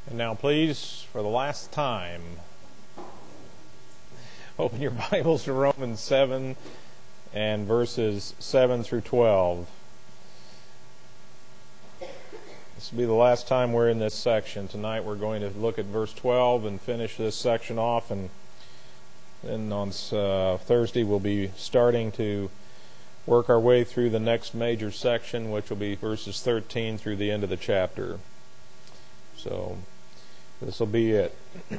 And now please, for the last time, open your Bibles to Romans 7 and verses 7 through 12. This will be the last time we're in this section. Tonight we're going to look at verse 12 and finish this section off, and then on Thursday we'll be starting to work our way through the next major section, which will be verses 13 through the end of the chapter. So this will be it.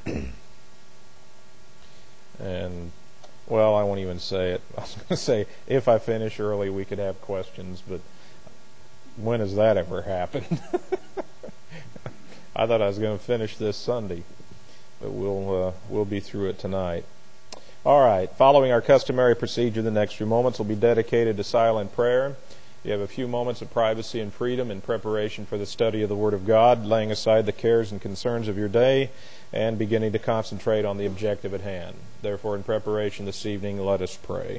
And, well, I won't even say it. I was going to say, if I finish early, we could have questions, but when has that ever happened? I thought I was going to finish this Sunday, but we'll be through it tonight. All right, following our customary procedure, the next few moments will be dedicated to silent prayer. You have a few moments of privacy and freedom in preparation for the study of the Word of God, laying aside the cares and concerns of your day and beginning to concentrate on the objective at hand. Therefore, in preparation this evening, let us pray.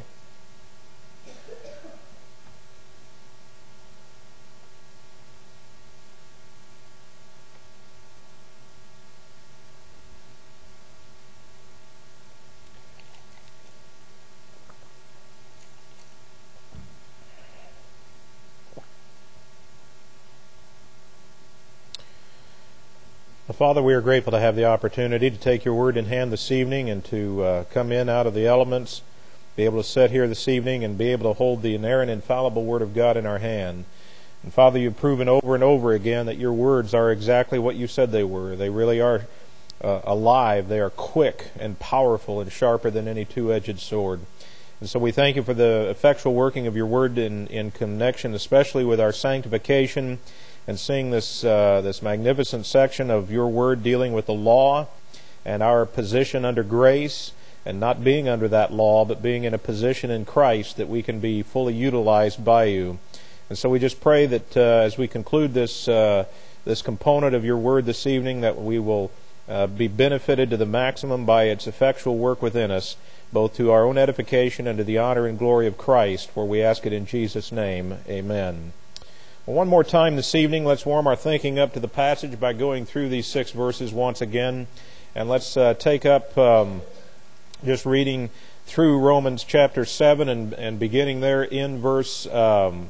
Father, we are grateful to have the opportunity to take your word in hand this evening and to come in out of the elements, be able to sit here this evening and be able to hold the inerrant, infallible Word of God in our hand. And Father, you've proven over and over again that your words are exactly what you said they were. They really are alive. They are quick and powerful and sharper than any two-edged sword. And so we thank you for the effectual working of your word in connection, especially with our sanctification, and seeing this magnificent section of your word dealing with the law and our position under grace, and not being under that law, but being in a position in Christ that we can be fully utilized by you. And so we just pray that as we conclude this component of your word this evening, that we will be benefited to the maximum by its effectual work within us, both to our own edification and to the honor and glory of Christ, for we ask it in Jesus' name. Amen. Well, one more time this evening, let's warm our thinking up to the passage by going through these 6 verses once again. And let's take up just reading through Romans chapter 7 and beginning there in verse 7,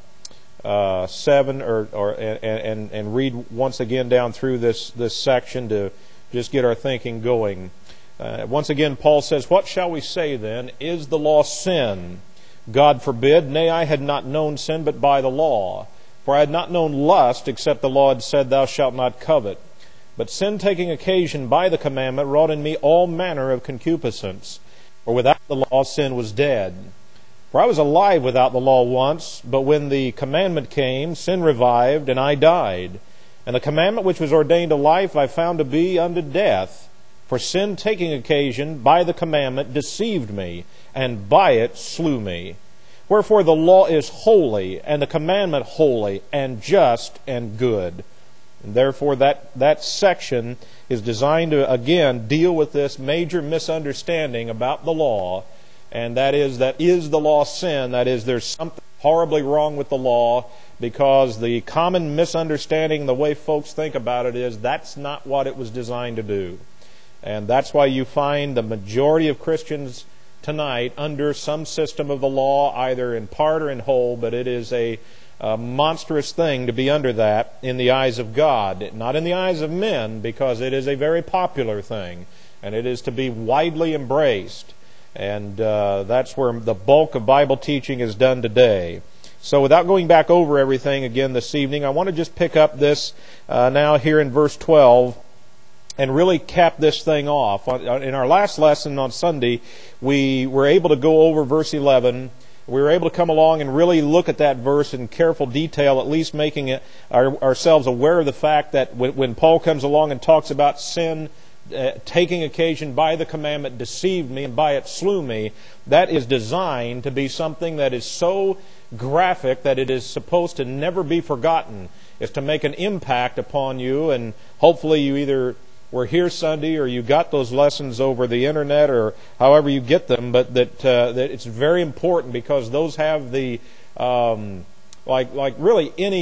and read once again down through this section to just get our thinking going. Once again, Paul says, "What shall we say then? Is the law sin? God forbid. Nay, I had not known sin but by the law. For I had not known lust, except the law had said, Thou shalt not covet. But sin taking occasion by the commandment wrought in me all manner of concupiscence. For without the law sin was dead. For I was alive without the law once, but when the commandment came, sin revived, and I died. And the commandment which was ordained to life I found to be unto death. For sin taking occasion by the commandment deceived me, and by it slew me. Wherefore the law is holy, and the commandment holy, and just, and good." And therefore that section is designed to, again, deal with this major misunderstanding about the law, and that is the law sin? That is, there's something horribly wrong with the law, because the common misunderstanding, the way folks think about it, is that's not what it was designed to do. And that's why you find the majority of Christians tonight under some system of the law, either in part or in whole, but it is a monstrous thing to be under that in the eyes of God, not in the eyes of men, because it is a very popular thing, and it is to be widely embraced. And that's where the bulk of Bible teaching is done today. So without going back over everything again this evening, I want to just pick up this now here in verse 12, and really cap this thing off. In our last lesson on Sunday, we were able to go over verse 11. We were able to come along and really look at that verse in careful detail, at least making ourselves aware of the fact that when Paul comes along and talks about sin taking occasion by the commandment deceived me, and by it slew me, that is designed to be something that is so graphic that it is supposed to never be forgotten. It's to make an impact upon you, and hopefully you either were here Sunday or you got those lessons over the internet or however you get them, but that it's very important, because those have the like really any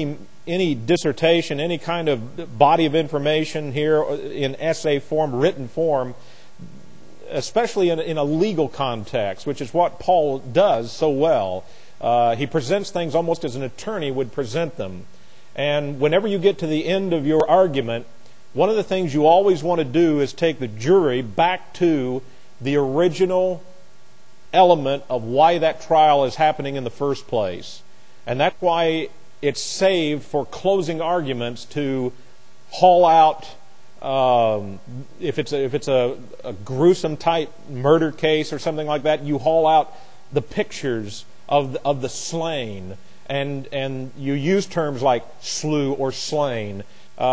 any dissertation, any kind of body of information here in essay form, written form, especially in a legal context, which is what Paul does so well. He presents things almost as an attorney would present them. And whenever you get to the end of your argument, one of the things you always want to do is take the jury back to the original element of why that trial is happening in the first place. And that's why it's saved for closing arguments to haul out, if it's a gruesome type murder case or something like that, you haul out the pictures of the slain, and you use terms like slew or slain.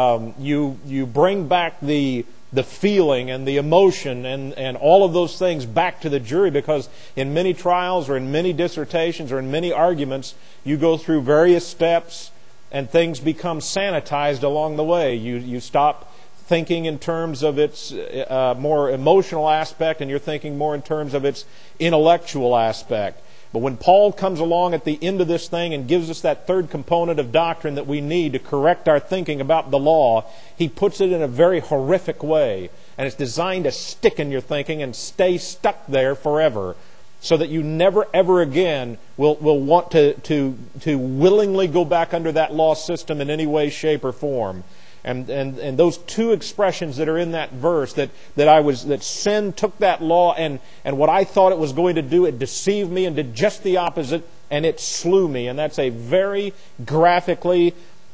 You bring back the feeling and the emotion and all of those things back to the jury, because in many trials or in many dissertations or in many arguments, you go through various steps and things become sanitized along the way. You stop thinking in terms of its more emotional aspect, and you're thinking more in terms of its intellectual aspect. But when Paul comes along at the end of this thing and gives us that third component of doctrine that we need to correct our thinking about the law, he puts it in a very horrific way. And it's designed to stick in your thinking and stay stuck there forever, so that you never ever again will want to willingly go back under that law system in any way, shape, or form. And those two expressions that are in that verse, that sin took that law and what I thought it was going to do, it deceived me and did just the opposite, and it slew me. And that's a very graphically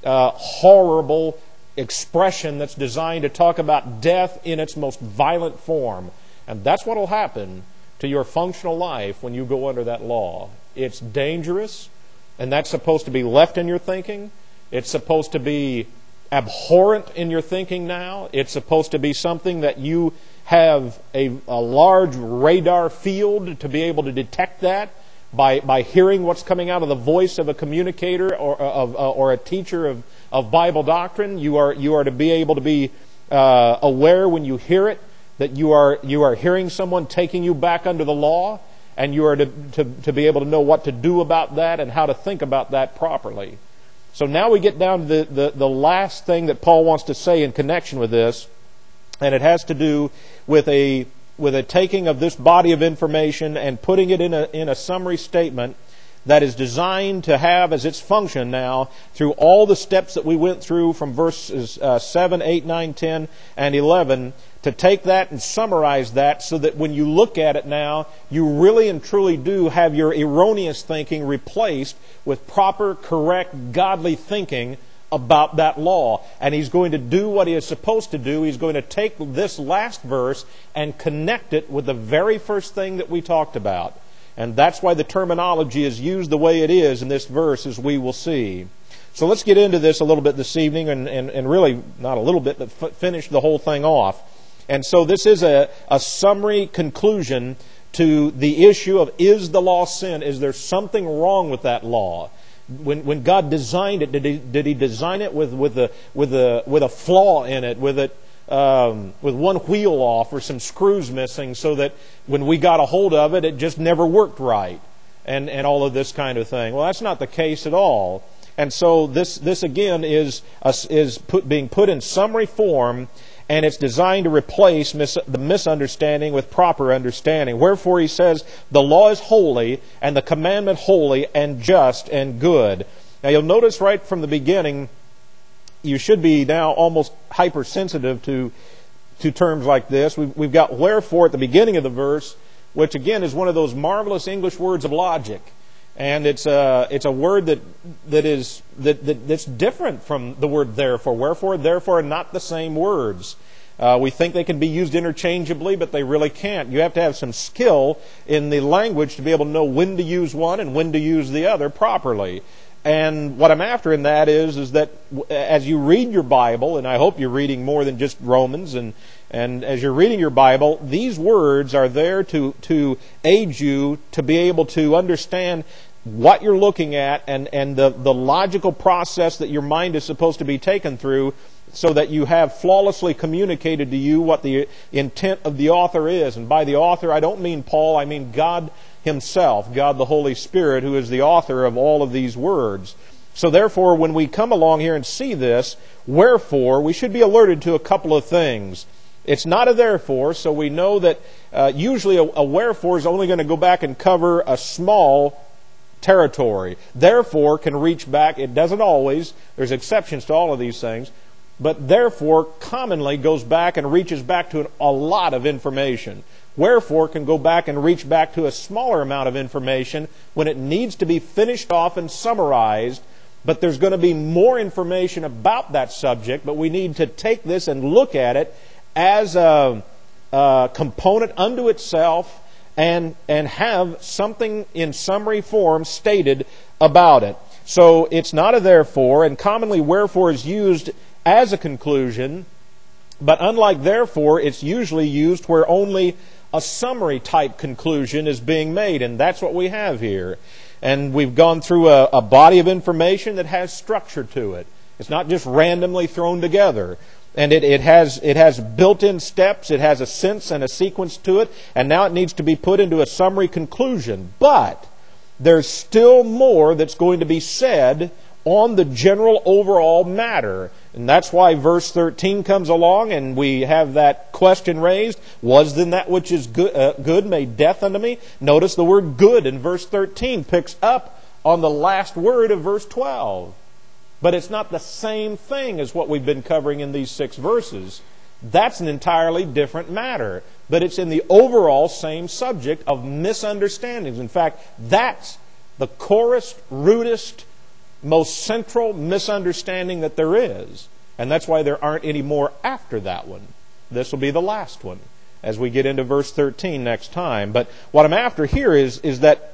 horrible expression that's designed to talk about death in its most violent form. And that's what will happen to your functional life when you go under that law. It's dangerous, and that's supposed to be left in your thinking. It's supposed to be abhorrent in your thinking now. It's supposed to be something that you have a large radar field to be able to detect that by hearing what's coming out of the voice of a communicator or a teacher of Bible doctrine. You are to be able to be aware when you hear it that you are hearing someone taking you back under the law, and you are to be able to know what to do about that and how to think about that properly. So now we get down to the last thing that Paul wants to say in connection with this, and it has to do with a taking of this body of information and putting it in a summary statement that is designed to have as its function now, through all the steps that we went through from verses 7, 8, 9, 10, and 11, to take that and summarize that so that when you look at it now, you really and truly do have your erroneous thinking replaced with proper, correct, godly thinking about that law. And he's going to do what he is supposed to do. He's going to take this last verse and connect it with the very first thing that we talked about. And that's why the terminology is used the way it is in this verse, as we will see. So let's get into this a little bit this evening, and really, not a little bit, but finish the whole thing off. And so this is a summary conclusion to the issue of, is the law sin? Is there something wrong with that law? When God designed it, did He design it with a flaw in it, with one wheel off or some screws missing, so that when we got a hold of it, it just never worked right, and all of this kind of thing? Well, that's not the case at all. And so this again is being put in summary form, and it's designed to replace the misunderstanding with proper understanding. Wherefore he says, the law is holy, and the commandment holy and just and good. Now you'll notice right from the beginning, you should be now almost hypersensitive to terms like this. We've got wherefore at the beginning of the verse, which again is one of those marvelous English words of logic. And it's a word that's different from the word therefore. Wherefore, therefore are not the same words. We think they can be used interchangeably, but they really can't. You have to have some skill in the language to be able to know when to use one and when to use the other properly. And what I'm after in that is that as you read your Bible, and I hope you're reading more than just Romans, and as you're reading your Bible, these words are there to aid you to be able to understand what you're looking at and the logical process that your mind is supposed to be taken through, so that you have flawlessly communicated to you what the intent of the author is. And by the author, I don't mean Paul, I mean God Himself, God the Holy Spirit, who is the author of all of these words. So therefore, when we come along here and see this, wherefore, we should be alerted to a couple of things. It's not a therefore, so we know that usually a wherefore is only going to go back and cover a small territory. Therefore can reach back, it doesn't always, there's exceptions to all of these things, but therefore commonly goes back and reaches back to a lot of information. Wherefore can go back and reach back to a smaller amount of information when it needs to be finished off and summarized, but there's going to be more information about that subject, but we need to take this and look at it as a component unto itself and have something in summary form stated about it. So it's not a therefore, and commonly wherefore is used as a conclusion, but unlike therefore, it's usually used where only a summary type conclusion is being made, and that's what we have here. And we've gone through a body of information that has structure to it. It's not just randomly thrown together. And it has built-in steps, it has a sense and a sequence to it, and now it needs to be put into a summary conclusion. But there's still more that's going to be said on the general overall matter. And that's why verse 13 comes along and we have that question raised. Was then that which is good made death unto me? Notice the word good in verse 13 picks up on the last word of verse 12. But it's not the same thing as what we've been covering in these 6 verses. That's an entirely different matter. But it's in the overall same subject of misunderstandings. In fact, that's the corest, rootest, most central misunderstanding that there is. And that's why there aren't any more after that one. This will be the last one as we get into verse 13 next time. But what I'm after here is that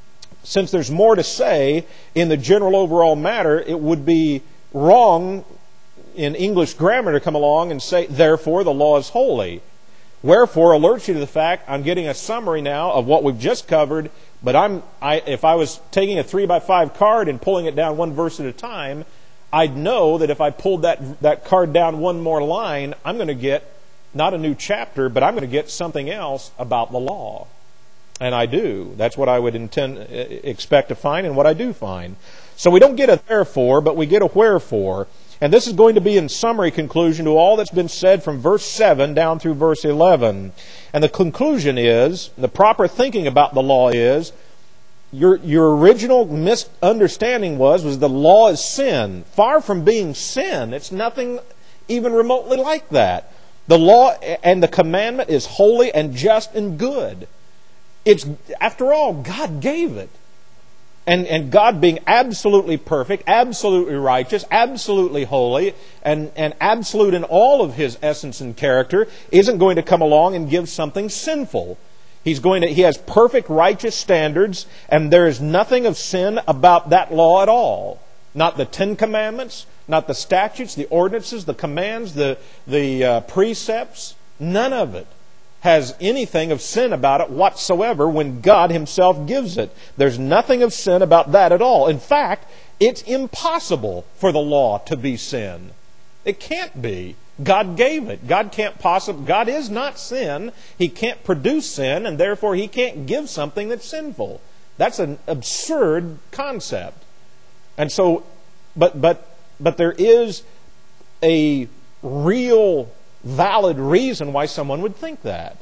since there's more to say in the general overall matter, it would be wrong in English grammar to come along and say, therefore the law is holy. Wherefore alerts you to the fact I'm getting a summary now of what we've just covered, but if I was taking a 3x5 card and pulling it down one verse at a time, I'd know that if I pulled that card down one more line, I'm going to get not a new chapter, but I'm going to get something else about the law. And I do. That's what I would expect to find and what I do find. So we don't get a therefore, but we get a wherefore. And this is going to be in summary conclusion to all that's been said from verse 7 down through verse 11. And the conclusion is, the proper thinking about the law is, your original misunderstanding was the law is sin. Far from being sin, it's nothing even remotely like that. The law and the commandment is holy and just and good. It's, after all, God gave it. And God being absolutely perfect, absolutely righteous, absolutely holy, and absolute in all of His essence and character, isn't going to come along and give something sinful. He has perfect righteous standards, and there is nothing of sin about that law at all. Not the 10 Commandments, not the statutes, the ordinances, the commands, the precepts. None of it has anything of sin about it whatsoever when God Himself gives it. There's nothing of sin about that at all. In fact, it's impossible for the law to be sin. It can't be. God gave it. God is not sin. He can't produce sin, and therefore He can't give something that's sinful. That's an absurd concept. And so, but there is a real valid reason why someone would think that.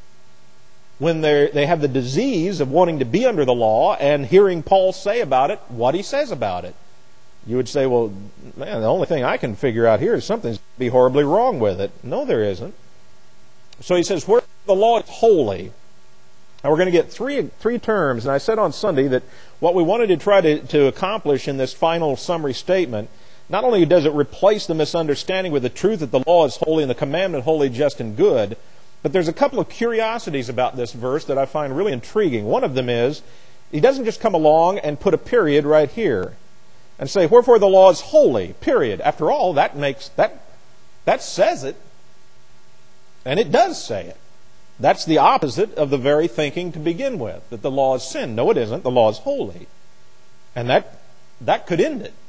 When they have the disease of wanting to be under the law and hearing Paul say about it, what he says about it. You would say, well, man, the only thing I can figure out here is something's be horribly wrong with it. No, there isn't. So he says, where the law is holy. Now we're going to get three terms, and I said on Sunday that what we wanted to try to accomplish in this final summary statement, not only does it replace the misunderstanding with the truth that the law is holy and the commandment holy, just, and good, but there's a couple of curiosities about this verse that I find really intriguing. One of them is, he doesn't just come along and put a period right here and say, wherefore the law is holy, period. After all, that says it, and it does say it. That's the opposite of the very thinking to begin with, that the law is sin. No, it isn't. The law is holy. And that could end it.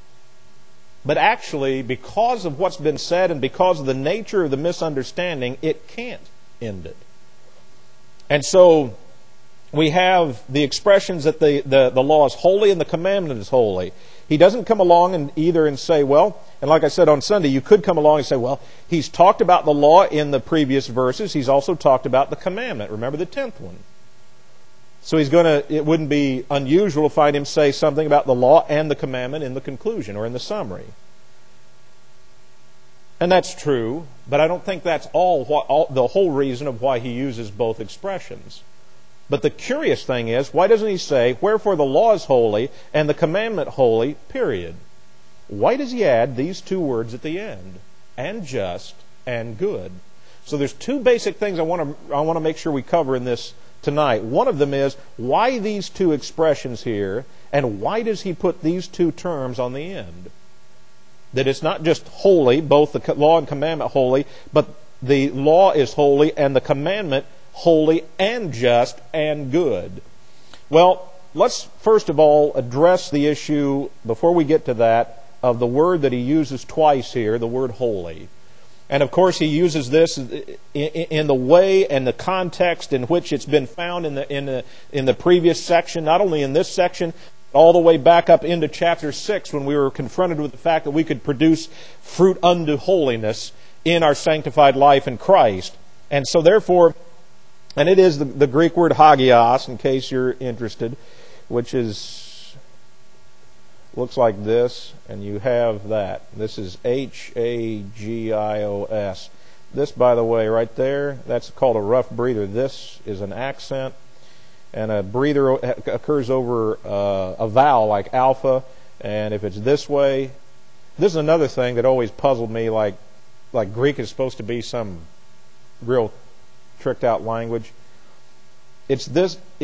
But actually, because of what's been said and because of the nature of the misunderstanding, it can't end it. And so we have the expressions that the law is holy and the commandment is holy. He doesn't come along and say, well, and like I said on Sunday, you could come along and say, well, he's talked about the law in the previous verses. He's also talked about the commandment. Remember the 10th one. So it wouldn't be unusual to find him say something about the law and the commandment in the conclusion or in the summary. And that's true, but I don't think that's the whole reason of why he uses both expressions. But the curious thing is, why doesn't he say, wherefore the law is holy and the commandment holy, period? Why does he add these two words at the end? And just and good. So there's two basic things I want to make sure we cover in this tonight. One of them is, why these two expressions here, and why does he put these two terms on the end? That it's not just holy, both the law and commandment holy, but the law is holy and the commandment holy and just and good. Well, let's first of all address the issue, before we get to that, of the word that he uses twice here, the word holy. And of course he uses this in the way and the context in which it's been found in the previous section, not only in this section, all the way back up into chapter 6 when we were confronted with the fact that we could produce fruit unto holiness in our sanctified life in Christ. And so therefore, and it is the Greek word hagios, in case you're interested, which looks like this, and you have that. This is Hagios. This, by the way, right there, that's called a rough breather. This is an accent, and a breather occurs over a vowel like alpha, and if it's this way, this is another thing that always puzzled me, like Greek is supposed to be some real tricked out language. When it's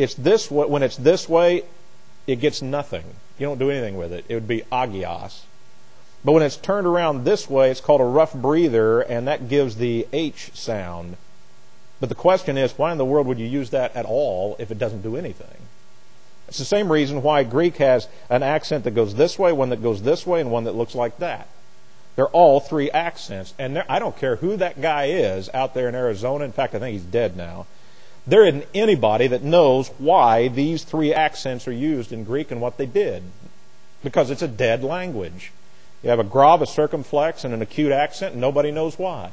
this way, it gets nothing. You don't do anything with it. It would be agios. But when it's turned around this way, it's called a rough breather, and that gives the H sound. But the question is, why in the world would you use that at all if it doesn't do anything? It's the same reason why Greek has an accent that goes this way, one that goes this way, and one that looks like that. They're all three accents. And I don't care who that guy is out there in Arizona. In fact, I think he's dead now. There isn't anybody that knows why these three accents are used in Greek and what they did. Because it's a dead language. You have a grave, a circumflex, and an acute accent, and nobody knows why.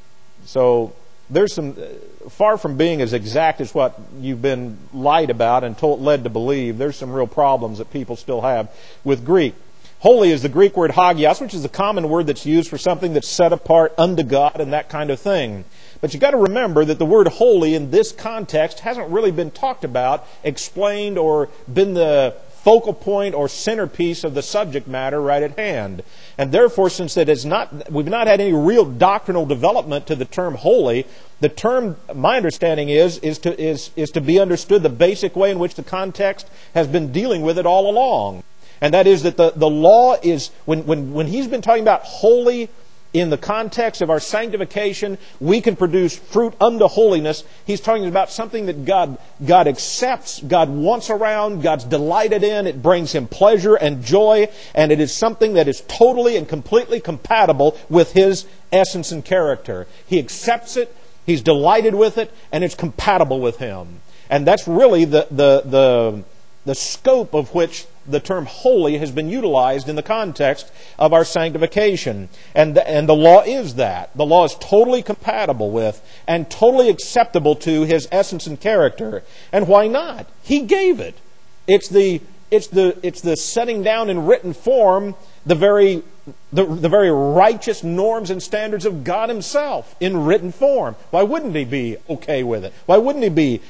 So there's some, far from being as exact as what you've been lied about and led to believe, there's some real problems that people still have with Greek. Holy is the Greek word hagios, which is a common word that's used for something that's set apart unto God and that kind of thing. But you've got to remember that the word holy in this context hasn't really been talked about, explained, or been the focal point or centerpiece of the subject matter right at hand. And therefore, since we've not had any real doctrinal development to the term holy, the term, my understanding is to be understood the basic way in which the context has been dealing with it all along. And that is that the law is, when he's been talking about holy in the context of our sanctification, we can produce fruit unto holiness. He's talking about something that God accepts, God wants around, God's delighted in. It brings Him pleasure and joy, and it is something that is totally and completely compatible with His essence and character. He accepts it, He's delighted with it, and it's compatible with Him. And that's really the scope of which the term holy has been utilized in the context of our sanctification. And the law is that. The law is totally compatible with and totally acceptable to His essence and character. And why not? He gave it. It's the setting down in written form the very righteous norms and standards of God Himself in written form. Why wouldn't He be okay with it? Why wouldn't it be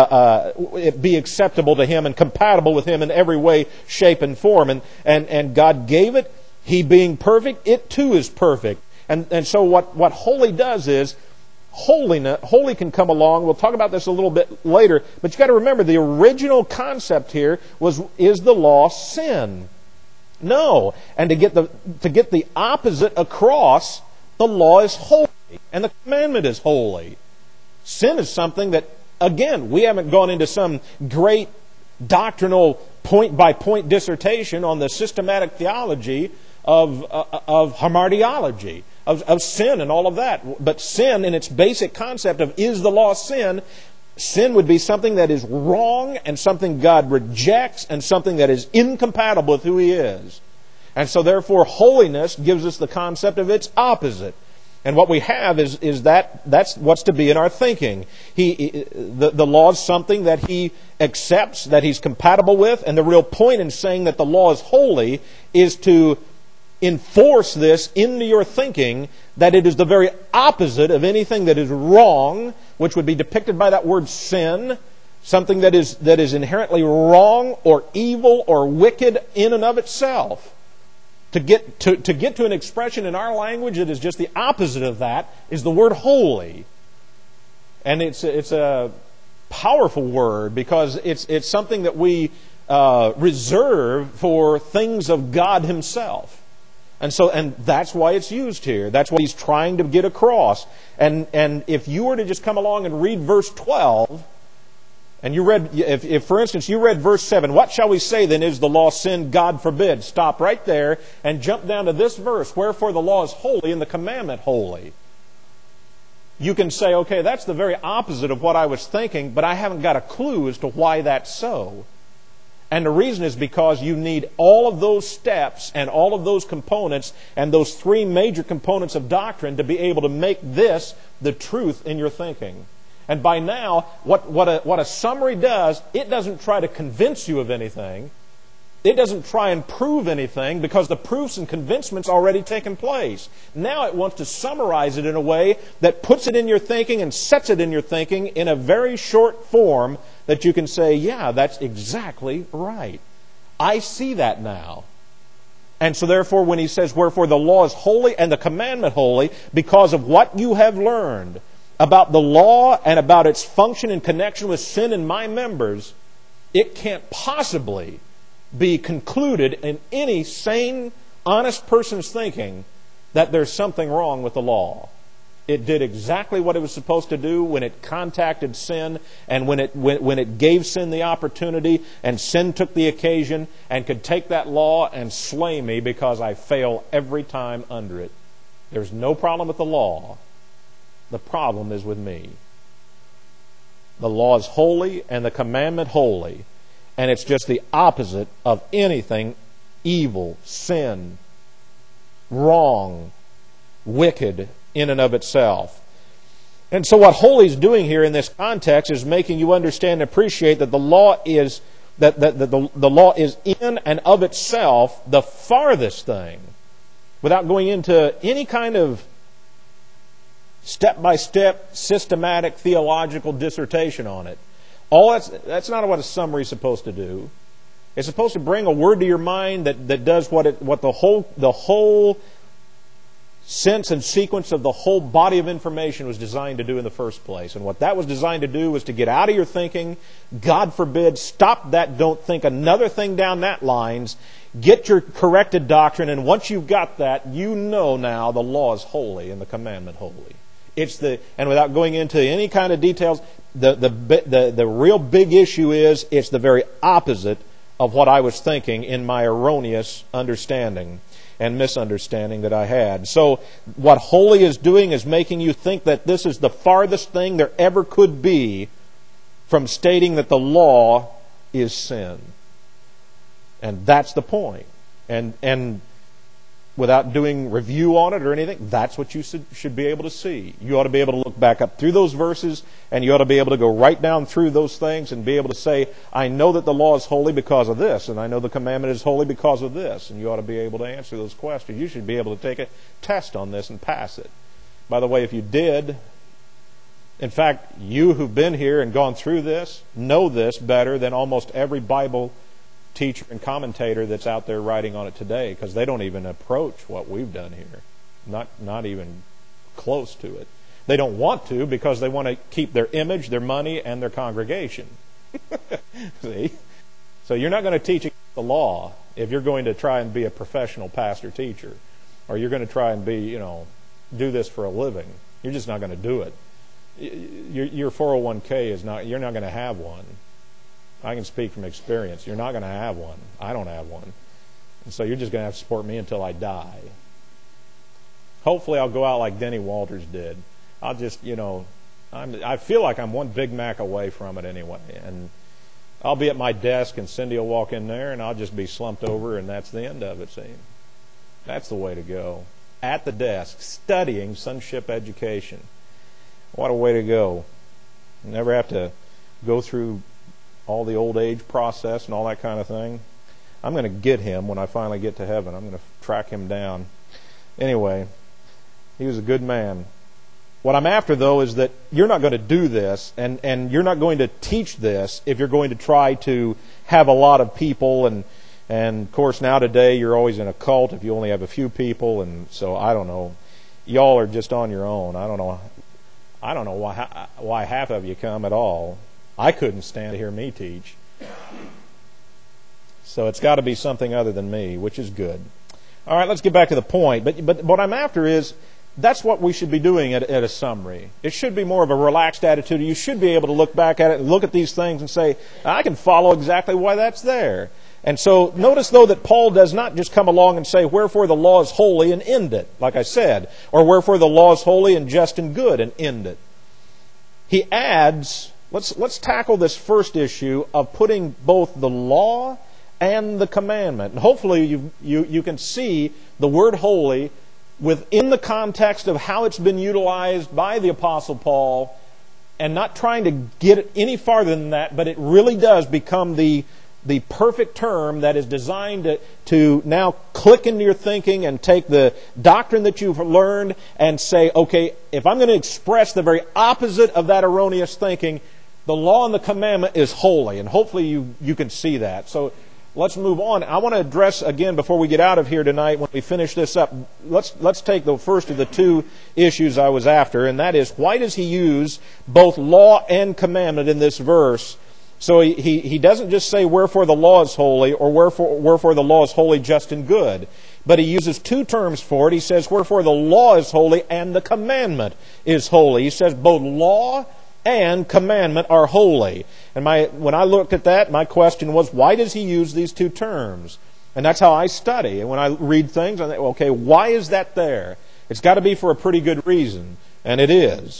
acceptable to Him and compatible with Him in every way, shape, and form? And God gave it. He being perfect, it too is perfect. And so what holy does is, holy can come along. We'll talk about this a little bit later, but you've got to remember the original concept here is the law sin? No. And to get the opposite across, the law is holy and the commandment is holy. Sin is something that, again, we haven't gone into some great doctrinal point-by-point dissertation on the systematic theology of hamartiology, of sin and all of that. But sin, in its basic concept of is the law sin, sin would be something that is wrong and something God rejects and something that is incompatible with who He is. And so therefore holiness gives us the concept of its opposite. And what we have is that's what's to be in our thinking. The law is something that he accepts, that he's compatible with, and the real point in saying that the law is holy is to enforce this into your thinking, that it is the very opposite of anything that is wrong, which would be depicted by that word sin, something that is inherently wrong or evil or wicked in and of itself. To get to an expression in our language that is just the opposite of that is the word holy. And it's a powerful word because it's something that we reserve for things of God Himself. And that's why it's used here. That's what he's trying to get across. And if you were to just come along and read verse 12, and you read, if for instance you read verse 7, what shall we say then, is the law sin? God forbid. Stop right there and jump down to this verse, wherefore the law is holy and the commandment holy. You can say, okay, that's the very opposite of what I was thinking, but I haven't got a clue as to why that's so. And the reason is because you need all of those steps and all of those components and those three major components of doctrine to be able to make this the truth in your thinking. And by now, what a summary does, it doesn't try to convince you of anything. It doesn't try and prove anything because the proofs and convincement's already taken place. Now it wants to summarize it in a way that puts it in your thinking and sets it in your thinking in a very short form that you can say, yeah, that's exactly right. I see that now. And so therefore when he says, wherefore the law is holy and the commandment holy, because of what you have learned about the law and about its function in connection with sin in my members, it can't possibly be concluded in any sane, honest person's thinking that there's something wrong with the law. It did exactly what it was supposed to do when it contacted sin and when it gave sin the opportunity, and sin took the occasion and could take that law and slay me because I fail every time under it. There's no problem with the law. The problem is with me. The law is holy and the commandment holy. And it's just the opposite of anything evil, sin, wrong, wicked in and of itself. And so what holy is doing here in this context is making you understand and appreciate that the law is the law is in and of itself the farthest thing, without going into any kind of step-by-step, systematic, theological dissertation on it. That's not what a summary is supposed to do. It's supposed to bring a word to your mind that does what the whole sense and sequence of the whole body of information was designed to do in the first place. And what that was designed to do was to get out of your thinking, God forbid, stop that, don't think another thing down that lines, get your corrected doctrine, and once you've got that, you know now the law is holy and the commandment holy. And without going into any kind of details, the real big issue is it's the very opposite of what I was thinking in my erroneous understanding and misunderstanding that I had. So what holy is doing is making you think that this is the farthest thing there ever could be from stating that the law is sin. And that's the point. And without doing review on it or anything, that's what you should be able to see. You ought to be able to look back up through those verses, and you ought to be able to go right down through those things and be able to say, I know that the law is holy because of this, and I know the commandment is holy because of this. And you ought to be able to answer those questions. You should be able to take a test on this and pass it. By the way, if you did, in fact, you who've been here and gone through this know this better than almost every Bible teacher and commentator that's out there writing on it today, because they don't even approach what we've done here. Not even close to it. They don't want to because they want to keep their image, their money, and their congregation. See? So you're not going to teach the law if you're going to try and be a professional pastor teacher, or you're going to try and be, do this for a living. You're just not going to do it. Your 401k is not, you're not going to have one. I can speak from experience. You're not going to have one. I don't have one. And so you're just going to have to support me until I die. Hopefully I'll go out like Denny Walters did. I'll just, I feel like I'm one Big Mac away from it anyway. And I'll be at my desk and Cindy will walk in there and I'll just be slumped over and that's the end of it, see? That's the way to go. At the desk, studying sonship education. What a way to go. Never have to go through all the old age process and all that kind of thing. I'm going to get him when I finally get to heaven. I'm going to track him down. Anyway, he was a good man. What I'm after, though, is that you're not going to do this, and you're not going to teach this if you're going to try to have a lot of people. And of course, now today, you're always in a cult if you only have a few people. And so, I don't know. Y'all are just on your own. I don't know why half of you come at all. I couldn't stand to hear me teach. So it's got to be something other than me, which is good. All right, let's get back to the point. But what I'm after is, that's what we should be doing at a summary. It should be more of a relaxed attitude. You should be able to look back at it and look at these things and say, I can follow exactly why that's there. And so notice, though, that Paul does not just come along and say, wherefore the law is holy, and end it, like I said. Or wherefore the law is holy and just and good, and end it. He adds, let's tackle this first issue of putting both the law and the commandment. And hopefully you can see the word holy within the context of how it's been utilized by the Apostle Paul, and not trying to get it any farther than that, but it really does become the perfect term that is designed to now click into your thinking and take the doctrine that you've learned and say, okay, if I'm going to express the very opposite of that erroneous thinking, the law and the commandment is holy. And hopefully you can see that. So let's move on. I want to address, again, before we get out of here tonight, when we finish this up, let's take the first of the two issues I was after, and that is, why does he use both law and commandment in this verse? So he doesn't just say, wherefore the law is holy, or wherefore the law is holy, just and good. But he uses two terms for it. He says, wherefore the law is holy and the commandment is holy. He says both law and commandment are holy. And when I looked at that, my question was, why does he use these two terms? And that's how I study. And when I read things, I think, okay, why is that there? It's got to be for a pretty good reason. And it is.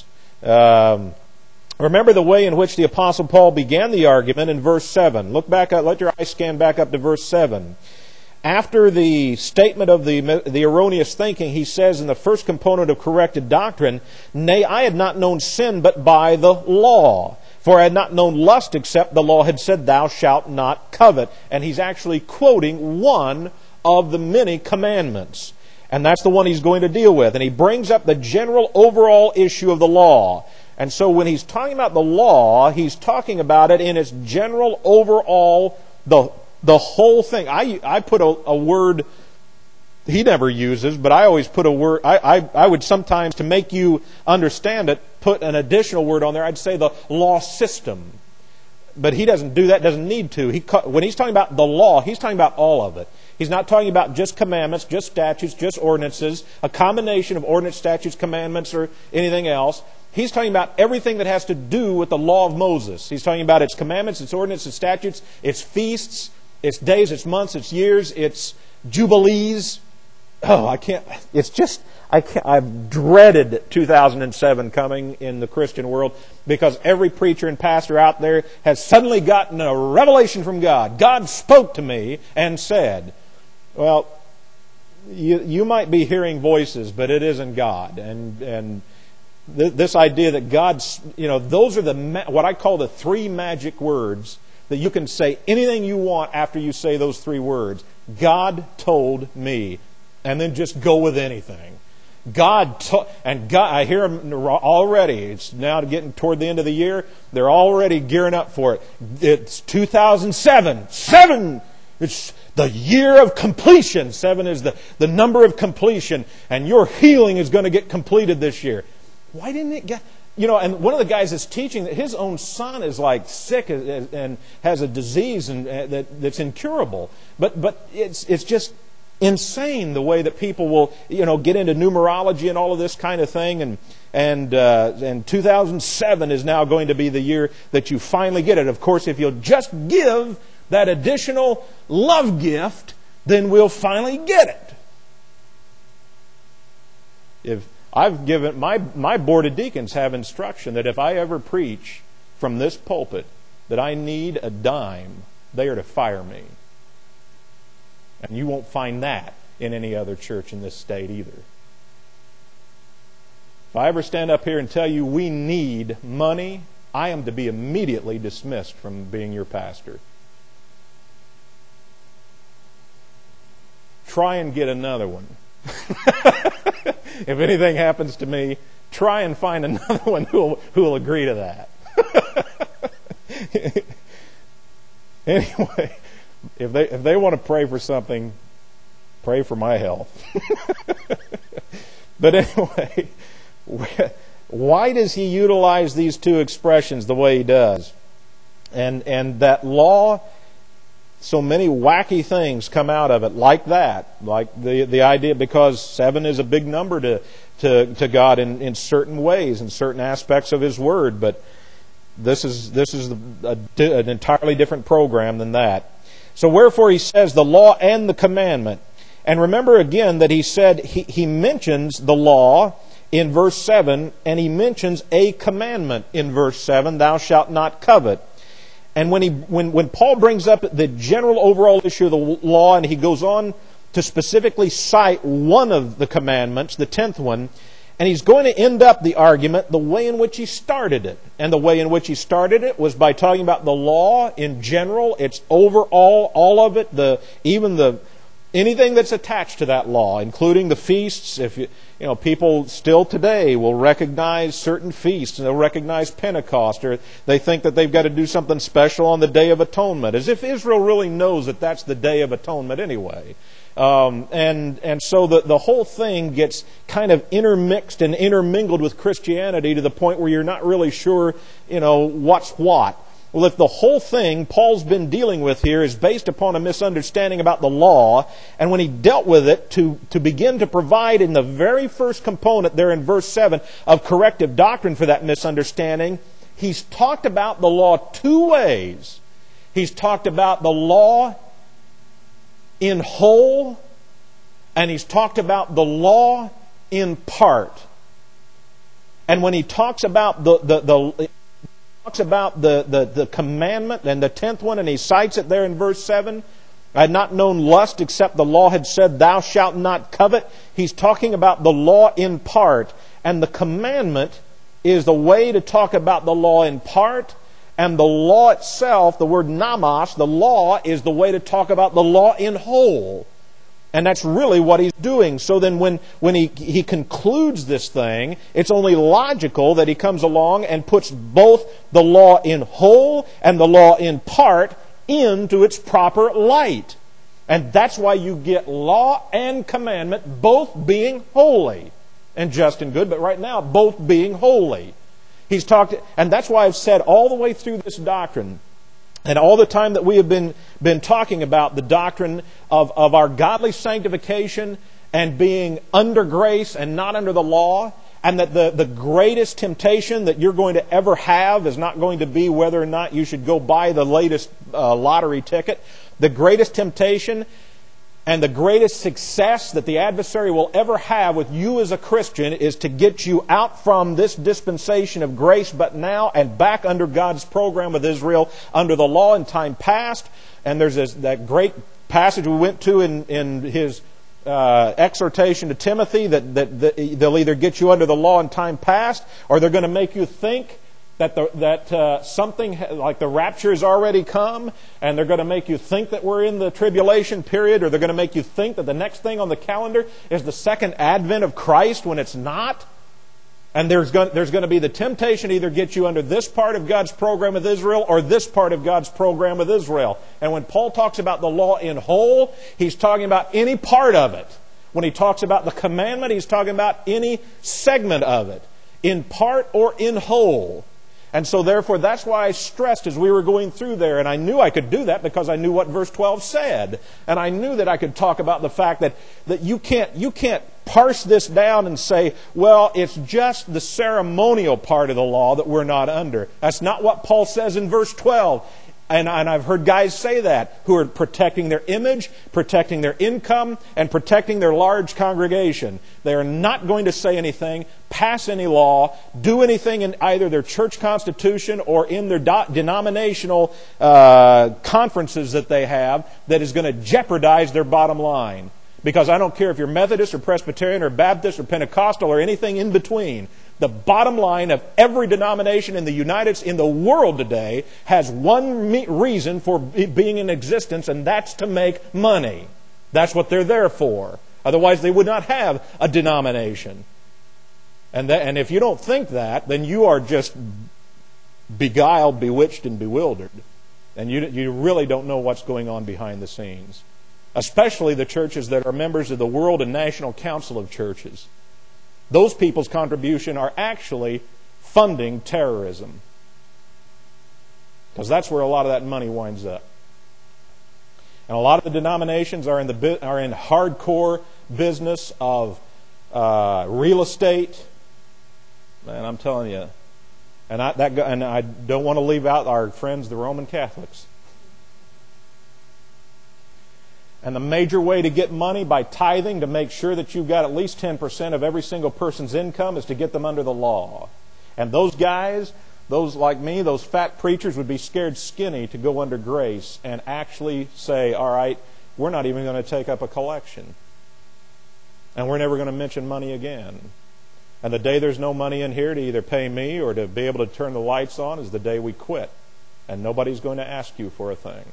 Remember the way in which the Apostle Paul began the argument in verse 7. Look back, let your eyes scan back up to verse 7. After the statement of the erroneous thinking, he says in the first component of corrected doctrine, nay, I had not known sin but by the law. For I had not known lust except the law had said, thou shalt not covet. And he's actually quoting one of the many commandments. And that's the one he's going to deal with. And he brings up the general overall issue of the law. And so when he's talking about the law, he's talking about it in its general overall, the whole thing. I put a word he never uses, but I always put a word. I would sometimes, to make you understand it, put an additional word on there. I'd say the law system. But he doesn't do that, doesn't need to. When he's talking about the law, he's talking about all of it. He's not talking about just commandments, just statutes, just ordinances, a combination of ordinance, statutes, commandments, or anything else. He's talking about everything that has to do with the law of Moses. He's talking about its commandments, its ordinances, its statutes, its feasts, its days, its months, its years, its jubilees. Oh, I've dreaded 2007 coming in the Christian world, because every preacher and pastor out there has suddenly gotten a revelation from God. God spoke to me and said, well, you might be hearing voices, but it isn't God. And this idea that God's, those are what I call the three magic words, that you can say anything you want after you say those three words. God told me. And then just go with anything. God, I hear them already. It's now getting toward the end of the year. They're already gearing up for it. It's 2007. 7! It's the year of completion. 7 is the number of completion. And your healing is going to get completed this year. Why didn't it get... and one of the guys is teaching that his own son is like sick and has a disease that's incurable. But it's just insane the way that people will get into numerology and all of this kind of thing, and 2007 is now going to be the year that you finally get it. Of course, if you'll just give that additional love gift, then we'll finally get it. If I've given my board of deacons have instruction that if I ever preach from this pulpit that I need a dime, they are to fire me. And you won't find that in any other church in this state either. If I ever stand up here and tell you we need money, I am to be immediately dismissed from being your pastor. Try and get another one. If anything happens to me, try and find another one who will agree to that. Anyway, if they want to pray for something, pray for my health. But anyway, why does he utilize these two expressions the way he does? And that law, so many wacky things come out of it like that. Like the idea, because 7 is a big number to God in certain ways, in certain aspects of His Word. But this is an entirely different program than that. So wherefore he says the law and the commandment. And remember again that he said he mentions the law in verse 7, and he mentions a commandment in verse 7, thou shalt not covet. And when Paul brings up the general overall issue of the law, and he goes on to specifically cite one of the commandments, the 10th one, and he's going to end up the argument the way in which he started it. And the way in which he started it was by talking about the law in general, its overall, all of it, anything that's attached to that law, including the feasts. If people still today will recognize certain feasts, and they'll recognize Pentecost, or they think that they've got to do something special on the Day of Atonement, as if Israel really knows that that's the Day of Atonement anyway. And so the whole thing gets kind of intermixed and intermingled with Christianity to the point where you're not really sure, what's what. Well, if the whole thing Paul's been dealing with here is based upon a misunderstanding about the law, and when he dealt with it to begin to provide in the very first component there in verse 7 of corrective doctrine for that misunderstanding, he's talked about the law two ways. He's talked about the law in whole, and he's talked about the law in part. And when he talks about the commandment and the 10th one, and he cites it there in verse 7, I had not known lust except the law had said, thou shalt not covet. He's talking about the law in part. And the commandment is the way to talk about the law in part. And the law itself, the word namas, the law, is the way to talk about the law in whole. And that's really what he's doing. So then when he concludes this thing, it's only logical that he comes along and puts both the law in whole and the law in part into its proper light. And that's why you get law and commandment both being holy and just and good, but right now both being holy. And that's why I've said all the way through this doctrine, and all the time that we have been talking about the doctrine of our godly sanctification and being under grace and not under the law, and that the greatest temptation that you're going to ever have is not going to be whether or not you should go buy the latest lottery ticket. The greatest temptation and the greatest success that the adversary will ever have with you as a Christian is to get you out from this dispensation of grace but now and back under God's program with Israel under the law in time past. And there's that great passage we went to in his exhortation to Timothy that they'll either get you under the law in time past, or they're going to make you think that something like the rapture has already come, and they're going to make you think that we're in the tribulation period, or they're going to make you think that the next thing on the calendar is the second advent of Christ when it's not. And there's going to be the temptation to either get you under this part of God's program with Israel or this part of God's program with Israel. And when Paul talks about the law in whole, he's talking about any part of it. When he talks about the commandment, he's talking about any segment of it, in part or in whole. And so therefore, that's why I stressed as we were going through there, and I knew I could do that because I knew what verse 12 said. And I knew that I could talk about the fact that you can't parse this down and say, well, it's just the ceremonial part of the law that we're not under. That's not what Paul says in verse 12. And I've heard guys say that, who are protecting their image, protecting their income, and protecting their large congregation. They are not going to say anything, pass any law, do anything in either their church constitution or in their denominational conferences that they have that is going to jeopardize their bottom line. Because I don't care if you're Methodist or Presbyterian or Baptist or Pentecostal or anything in between. The bottom line of every denomination in the world today has one reason for being in existence, and that's to make money. That's what they're there for. Otherwise, they would not have a denomination. And if you don't think that, then you are just beguiled, bewitched, and bewildered. And you really don't know what's going on behind the scenes. Especially the churches that are members of the World and National Council of Churches. Those people's contribution are actually funding terrorism. Because that's where a lot of that money winds up. And a lot of the denominations are in hardcore business of real estate. And I'm telling you, and I don't want to leave out our friends, the Roman Catholics. And the major way to get money by tithing, to make sure that you've got at least 10% of every single person's income, is to get them under the law. And those guys, those like me, those fat preachers would be scared skinny to go under grace and actually say, all right, we're not even going to take up a collection. And we're never going to mention money again. And the day there's no money in here to either pay me or to be able to turn the lights on is the day we quit. And nobody's going to ask you for a thing.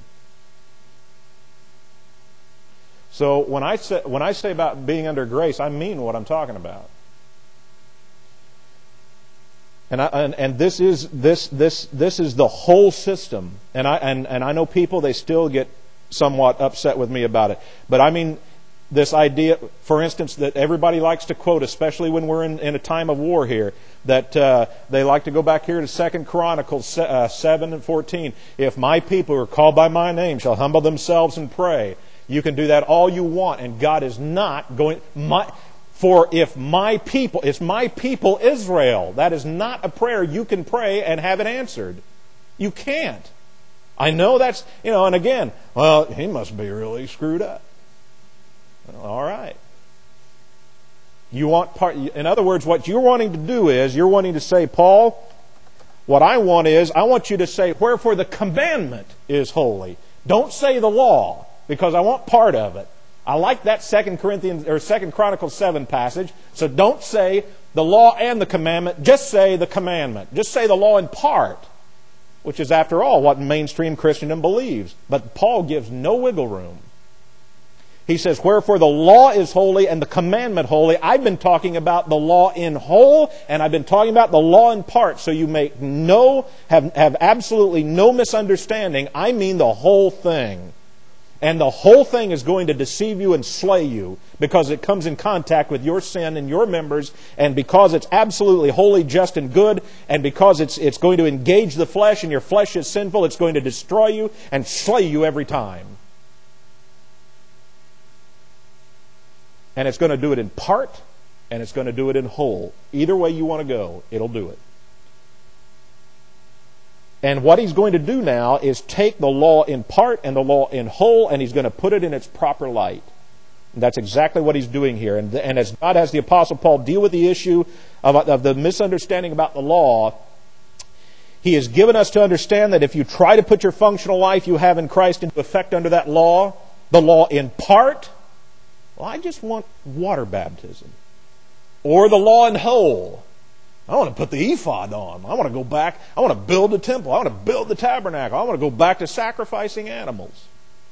So when I say about being under grace, I mean what I'm talking about. And this is the whole system. And I know people, they still get somewhat upset with me about it. But I mean this idea, for instance, that everybody likes to quote, especially when we're in a time of war here, that they like to go back here to 2 Chronicles 7 and 14. If my people who are called by my name shall humble themselves and pray. You can do that all you want, and God is not going... For if my people... It's my people Israel. That is not a prayer you can pray and have it answered. You can't. I know that's... and again, well, he must be really screwed up. Well, all right. In other words, what you're wanting to do is, you're wanting to say, Paul, what I want you to say, wherefore the commandment is holy. Don't say the law, because I want part of it. I like that 2 Chronicles 7 passage. So don't say the law and the commandment. Just say the commandment. Just say the law in part, which is, after all, what mainstream Christendom believes. But Paul gives no wiggle room. He says, wherefore the law is holy and the commandment holy. I've been talking about the law in whole, and I've been talking about the law in part, so you make have absolutely no misunderstanding. I mean the whole thing. And the whole thing is going to deceive you and slay you because it comes in contact with your sin and your members, and because it's absolutely holy, just, and good, and because it's going to engage the flesh and your flesh is sinful, it's going to destroy you and slay you every time. And it's going to do it in part, and it's going to do it in whole. Either way you want to go, it'll do it. And what he's going to do now is take the law in part and the law in whole, and he's going to put it in its proper light. And that's exactly what he's doing here. And as God has the Apostle Paul deal with the issue of the misunderstanding about the law, he has given us to understand that if you try to put your functional life you have in Christ into effect under that law, the law in part, well, I just want water baptism. Or the law in whole. I want to put the ephod on. I want to go back. I want to build the temple. I want to build the tabernacle. I want to go back to sacrificing animals.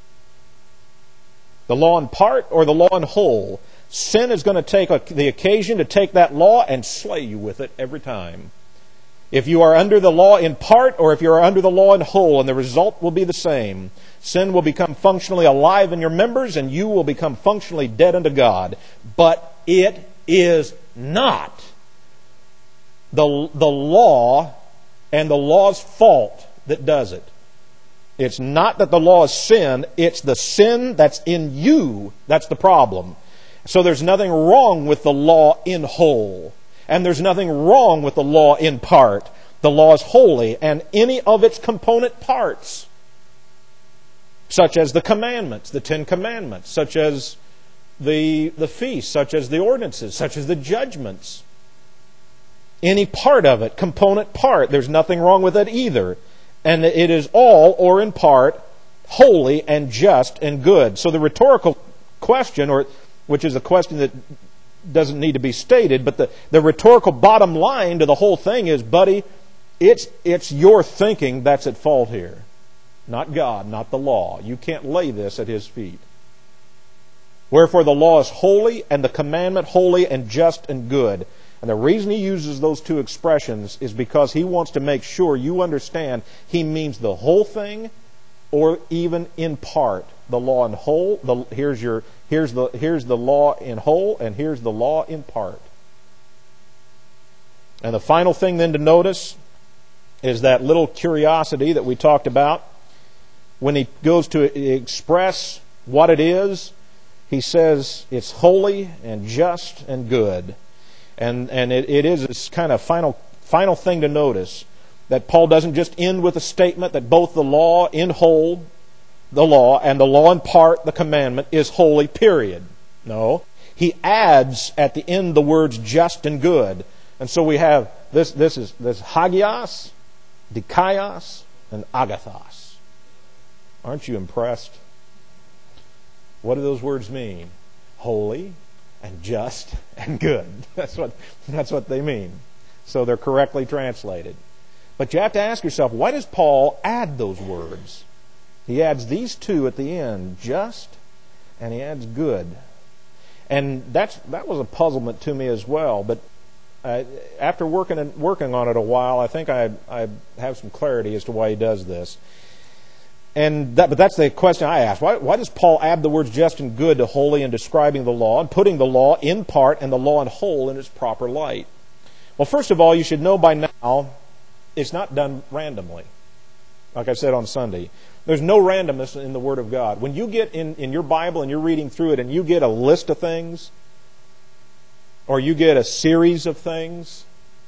The law in part or the law in whole. Sin is going to take the occasion to take that law and slay you with it every time. If you are under the law in part or if you are under the law in whole, and the result will be the same. Sin will become functionally alive in your members, and you will become functionally dead unto God. But it is not the law and the law's fault that does it. It's not that the law is sin, it's the sin that's in you that's the problem. So there's nothing wrong with the law in whole. And there's nothing wrong with the law in part. The law is holy, and any of its component parts, such as the commandments, the 10 commandments, such as the feasts, such as the ordinances, such as the judgments, any part of it, component part, there's nothing wrong with it either. And it is all, or in part, holy and just and good. So the rhetorical question, or which is a question that doesn't need to be stated, but the rhetorical bottom line to the whole thing is, buddy, it's your thinking that's at fault here. Not God, not the law. You can't lay this at His feet. Wherefore the law is holy, and the commandment holy and just and good. And the reason He uses those two expressions is because He wants to make sure you understand He means the whole thing, or even in part. The law in whole. Here's the law in whole, and here's the law in part. And the final thing then to notice is that little curiosity that we talked about. When he goes to express what it is, he says it's holy and just and good. And it is this kind of final thing to notice, that Paul doesn't just end with a statement that both the law in whole, the law, and the law in part, the commandment, is holy, period. No. He adds at the end the words just and good. And so we have this hagios, dikaios, and agathos. Aren't you impressed? What do those words mean? Holy and just and good. That's what they mean. So they're correctly translated. But you have to ask yourself, why does Paul add those words? He adds these two at the end, just, and he adds good. And that was a puzzlement to me as well. But after working on it a while, I think I have some clarity as to why he does this. But that's the question I ask. Why does Paul add the words just and good to holy in describing the law and putting the law in part and the law in whole in its proper light? Well, first of all, you should know by now it's not done randomly. Like I said on Sunday, there's no randomness in the Word of God. When you get in your Bible and you're reading through it and you get a list of things, or you get a series of things,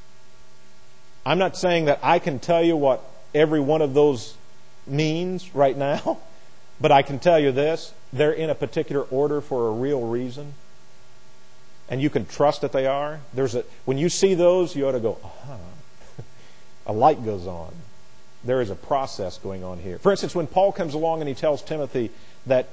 I'm not saying that I can tell you what every one of those means right now, but I can tell you this: they're in a particular order for a real reason, and you can trust that they are. When you see those, you ought to go, aha. A light goes on. There is a process going on here. For instance, when Paul comes along and he tells Timothy that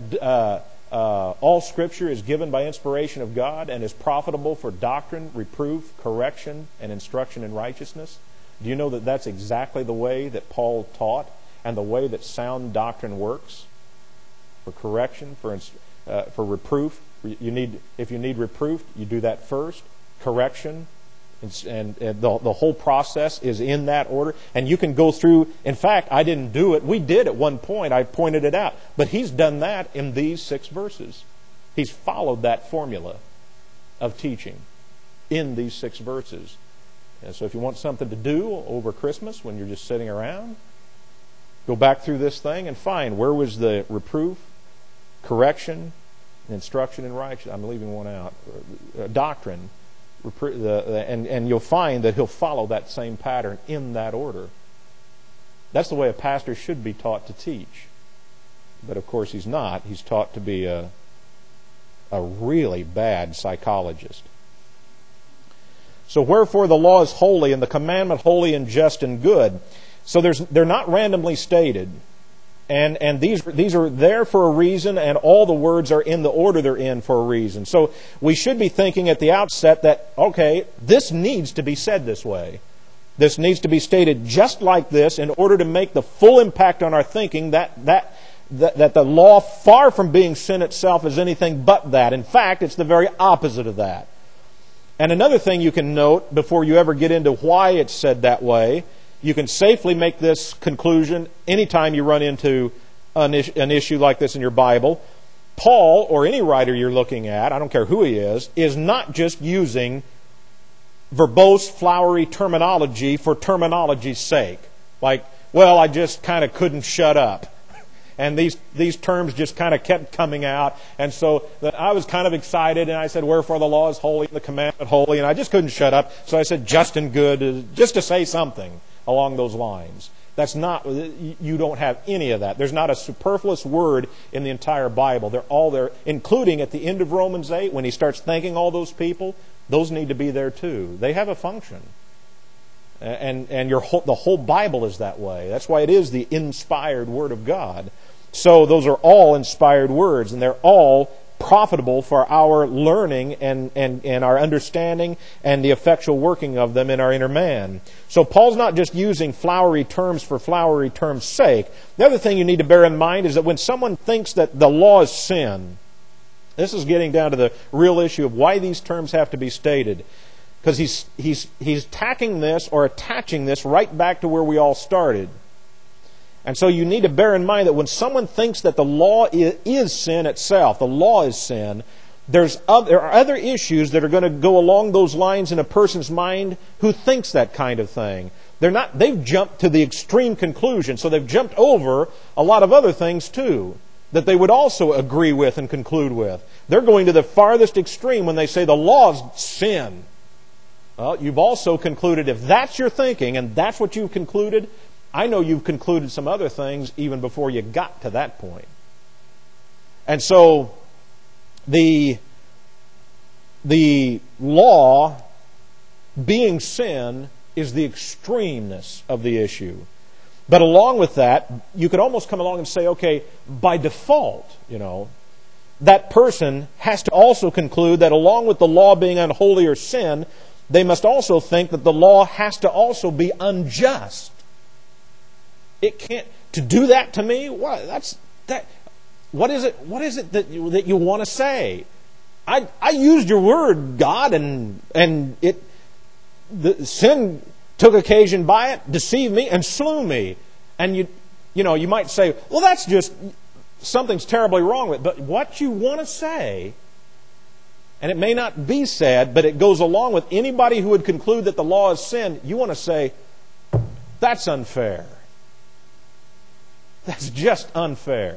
all Scripture is given by inspiration of God and is profitable for doctrine, reproof, correction, and instruction in righteousness, do you know that that's exactly the way that Paul taught and the way that sound doctrine works? For correction, for reproof, if you need reproof, you do that first. Correction, and the whole process is in that order. And you can go through. In fact, I didn't do it. We did at one point. I pointed it out. But he's done that in these 6 verses. He's followed that formula of teaching in these 6 verses. And so if you want something to do over Christmas when you're just sitting around, go back through this thing and find where was the reproof, correction, instruction in righteousness. I'm leaving one out. Doctrine. And you'll find that he'll follow that same pattern in that order. That's the way a pastor should be taught to teach. But of course he's not. He's taught to be a really bad psychologist. So wherefore the law is holy and the commandment holy and just and good. So they're not randomly stated. And these are there for a reason, and all the words are in the order they're in for a reason. So we should be thinking at the outset that, okay, this needs to be said this way. This needs to be stated just like this in order to make the full impact on our thinking that the law, far from being sin itself, is anything but that. In fact, it's the very opposite of that. And another thing you can note before you ever get into why it's said that way, you can safely make this conclusion anytime you run into an issue like this in your Bible. Paul, or any writer you're looking at, I don't care who he is not just using verbose, flowery terminology for terminology's sake. Like, well, I just kind of couldn't shut up. And these terms just kind of kept coming out. And so I was kind of excited, and I said, wherefore the law is holy and the commandment holy. And I just couldn't shut up. So I said just and good, just to say something along those lines. That's not, you don't have any of that. There's not a superfluous word in the entire Bible. They're all there, including at the end of Romans 8, when he starts thanking all those people, those need to be there too. They have a function. And the whole Bible is that way. That's why it is the inspired Word of God. So those are all inspired words, and they're all profitable for our learning and our understanding and the effectual working of them in our inner man. So Paul's not just using flowery terms for flowery terms' sake. The other thing you need to bear in mind is that when someone thinks that the law is sin, this is getting down to the real issue of why these terms have to be stated. Because he's tacking this or attaching this right back to where we all started. And so you need to bear in mind that when someone thinks that the law is sin itself, the law is sin, there are other issues that are going to go along those lines in a person's mind who thinks that kind of thing. They've jumped to the extreme conclusion, so they've jumped over a lot of other things too that they would also agree with and conclude with. They're going to the farthest extreme when they say the law is sin. Well, you've also concluded, if that's your thinking and that's what you've concluded, I know you've concluded some other things even before you got to that point. And so the law being sin is the extremeness of the issue. But along with that, you could almost come along and say, okay, by default, that person has to also conclude that along with the law being unholy or sin, they must also think that the law has to also be unjust. It can't, to do that to me? What is it that you want to say? I used your word, God, and the sin took occasion by it, deceived me, and slew me. And you might say, well, that's just, something's terribly wrong with it. But what you want to say, and it may not be said, but it goes along with anybody who would conclude that the law is sin, you want to say, that's unfair. That's just unfair.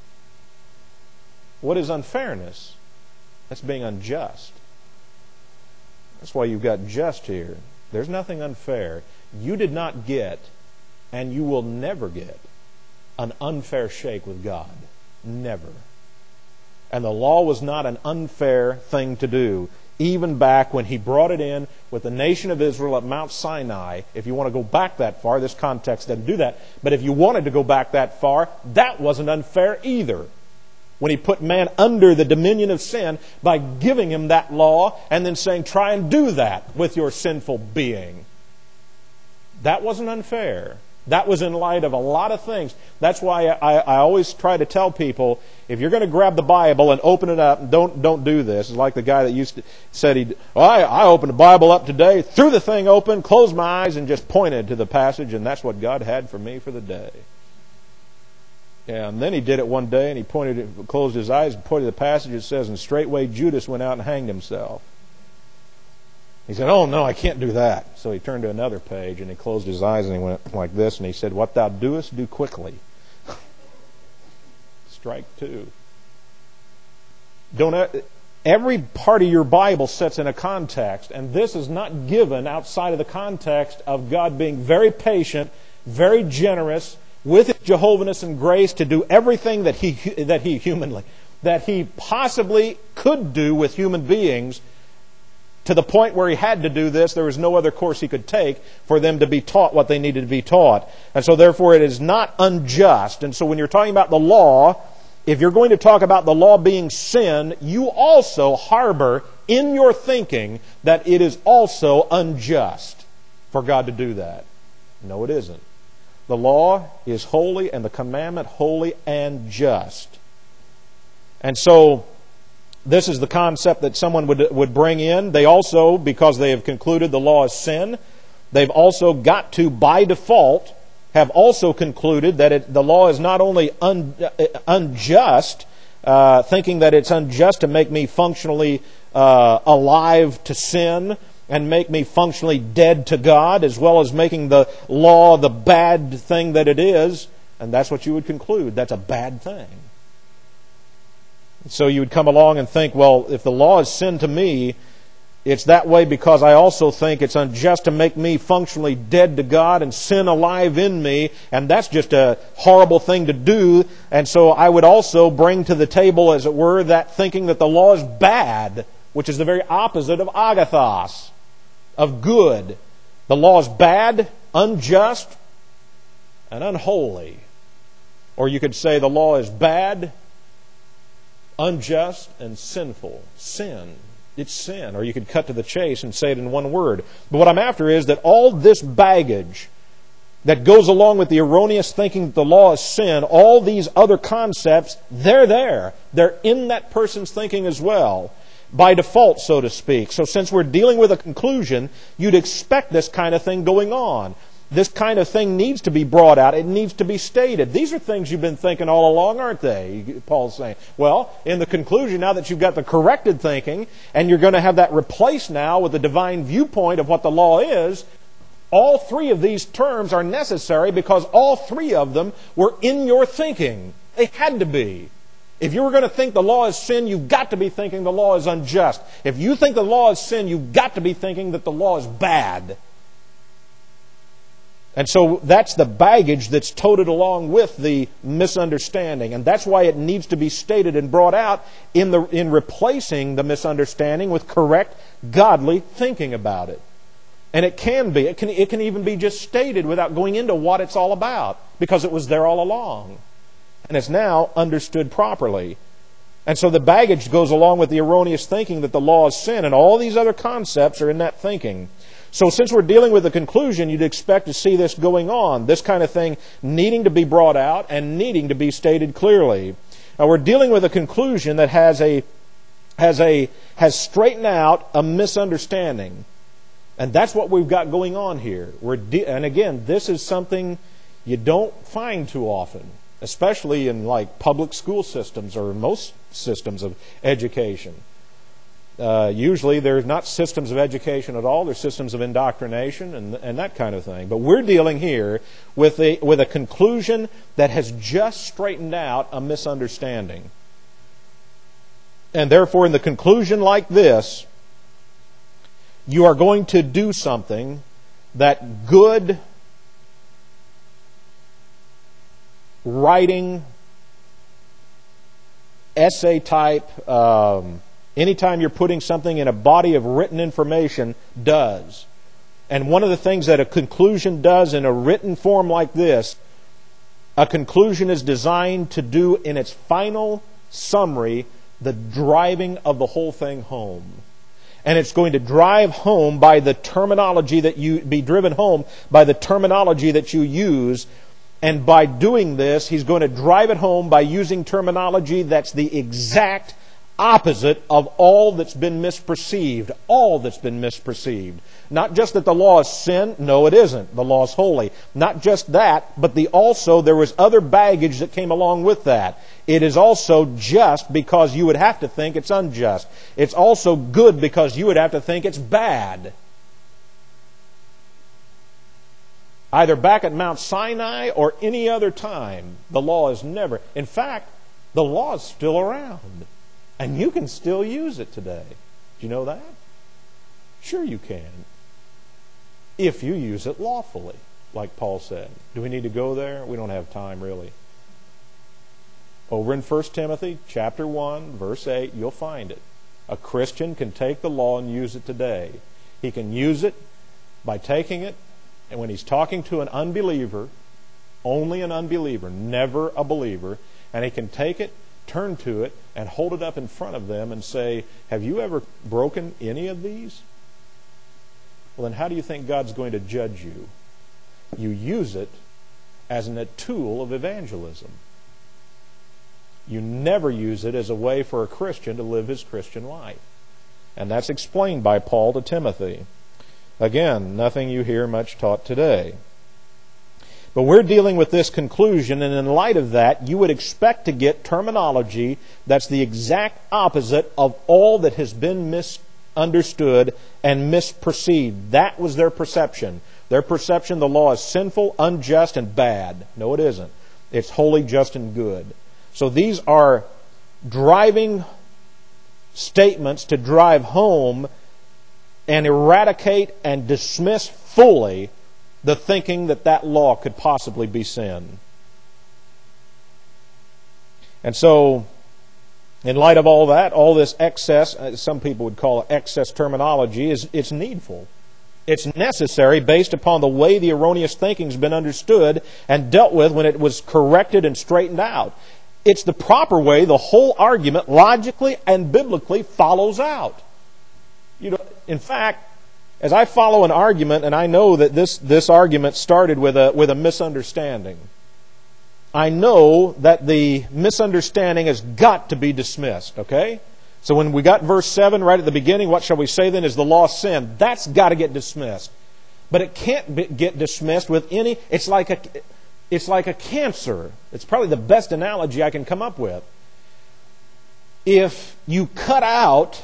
What is unfairness? That's being unjust. That's why you've got just here. There's nothing unfair. You did not get, and you will never get, an unfair shake with God. Never. And the law was not an unfair thing to do, even back when He brought it in with the nation of Israel at Mount Sinai. If you want to go back that far, this context doesn't do that. But if you wanted to go back that far, that wasn't unfair either. When He put man under the dominion of sin by giving him that law and then saying, try and do that with your sinful being. That wasn't unfair. That was in light of a lot of things. That's why I always try to tell people, if you're going to grab the Bible and open it up, don't do this. It's like the guy that said I opened the Bible up today, threw the thing open, closed my eyes, and just pointed to the passage, and that's what God had for me for the day. Yeah, and then he did it one day, and he closed his eyes and pointed to the passage. It says, and straightway Judas went out and hanged himself. He said, oh no, I can't do that. So he turned to another page, and he closed his eyes, and he went like this, and he said, what thou doest, do quickly. Strike two. Every part of your Bible sets in a context, and this is not given outside of the context of God being very patient, very generous, with His Jehovahness and grace to do everything that He possibly could do with human beings, to the point where He had to do this. There was no other course He could take for them to be taught what they needed to be taught. And so therefore it is not unjust. And so when you're talking about the law, if you're going to talk about the law being sin, you also harbor in your thinking that it is also unjust for God to do that. No, it isn't. The law is holy and the commandment holy and just. And so this is the concept that someone would bring in. They also, because they have concluded the law is sin, they've also got to, by default, have also concluded that the law is not only unjust, thinking that it's unjust to make me functionally alive to sin and make me functionally dead to God, as well as making the law the bad thing that it is. And that's what you would conclude. That's a bad thing. So you would come along and think, well, if the law is sin to me, it's that way because I also think it's unjust to make me functionally dead to God and sin alive in me, and that's just a horrible thing to do. And so I would also bring to the table, as it were, that thinking that the law is bad, which is the very opposite of agathos, of good. The law is bad, unjust, and unholy. Or you could say the law is bad, unjust and sinful. Sin. It's sin. Or you could cut to the chase and say it in one word. But what I'm after is that all this baggage that goes along with the erroneous thinking that the law is sin, all these other concepts, they're there. They're in that person's thinking as well, by default, so to speak. So since we're dealing with a conclusion, you'd expect this kind of thing going on. This kind of thing needs to be brought out. It needs to be stated. These are things you've been thinking all along, aren't they? Paul's saying. Well, in the conclusion, now that you've got the corrected thinking, and you're going to have that replaced now with the divine viewpoint of what the law is, all three of these terms are necessary because all three of them were in your thinking. They had to be. If you were going to think the law is sin, you've got to be thinking the law is unjust. If you think the law is sin, you've got to be thinking that the law is bad. And so that's the baggage that's toted along with the misunderstanding. And that's why it needs to be stated and brought out in replacing the misunderstanding with correct, godly thinking about it. And it can be. It can even be just stated without going into what it's all about, because it was there all along. And it's now understood properly. And so the baggage goes along with the erroneous thinking that the law is sin, and all these other concepts are in that thinking. So since we're dealing with the conclusion, you'd expect to see this going on, this kind of thing needing to be brought out and needing to be stated clearly. Now we're dealing with a conclusion that has straightened out a misunderstanding. And that's what we've got going on here. And again, this is something you don't find too often, especially in like public school systems or most systems of education. Usually there's not systems of education at all. There's systems of indoctrination and that kind of thing. But we're dealing here with a conclusion that has just straightened out a misunderstanding. And therefore, in the conclusion like this, you are going to do something that good writing, essay type, anytime you're putting something in a body of written information does. And one of the things that a conclusion does in a written form like this, a conclusion is designed to do in its final summary the driving of the whole thing home. And it's going to drive home by the terminology that be driven home by the terminology that you use. And by doing this, he's going to drive it home by using terminology that's the exact opposite of all that's been misperceived. All that's been misperceived. Not just that the law is sin. No, it isn't. The law is holy. Not just that, but there was other baggage that came along with that. It is also just because you would have to think it's unjust. It's also good because you would have to think it's bad. Either back at Mount Sinai or any other time, the law is never. In fact, the law is still around. And you can still use it today. Do you know that? Sure you can. If you use it lawfully, like Paul said. Do we need to go there? We don't have time, really. Over in 1 Timothy chapter 1, verse 8, you'll find it. A Christian can take the law and use it today. He can use it by taking it, and when he's talking to an unbeliever, only an unbeliever, never a believer, and he can take it, turn to it, and hold it up in front of them and say, have you ever broken any of these? Well, then how do you think God's going to judge you? You use it as a tool of evangelism. You never use it as a way for a Christian to live his Christian life. And that's explained by Paul to Timothy. Again, nothing you hear much taught today. But we're dealing with this conclusion, and in light of that, you would expect to get terminology that's the exact opposite of all that has been misunderstood and misperceived. That was their perception. Their perception, the law is sinful, unjust, and bad. No, it isn't. It's holy, just, and good. So these are driving statements to drive home and eradicate and dismiss fully the thinking that law could possibly be sin. And so, in light of all that, all this excess, some people would call it excess terminology, it's needful. It's necessary based upon the way the erroneous thinking has been understood and dealt with when it was corrected and straightened out. it's the proper way the whole argument logically and biblically follows out. In fact, as I follow an argument, and I know that this argument started with a misunderstanding, I know that the misunderstanding has got to be dismissed, okay? So when we got verse 7 right at the beginning, what shall we say then? Is the law sin? That's got to get dismissed. But it can't get dismissed with any... It's like a cancer. It's probably the best analogy I can come up with. If you cut out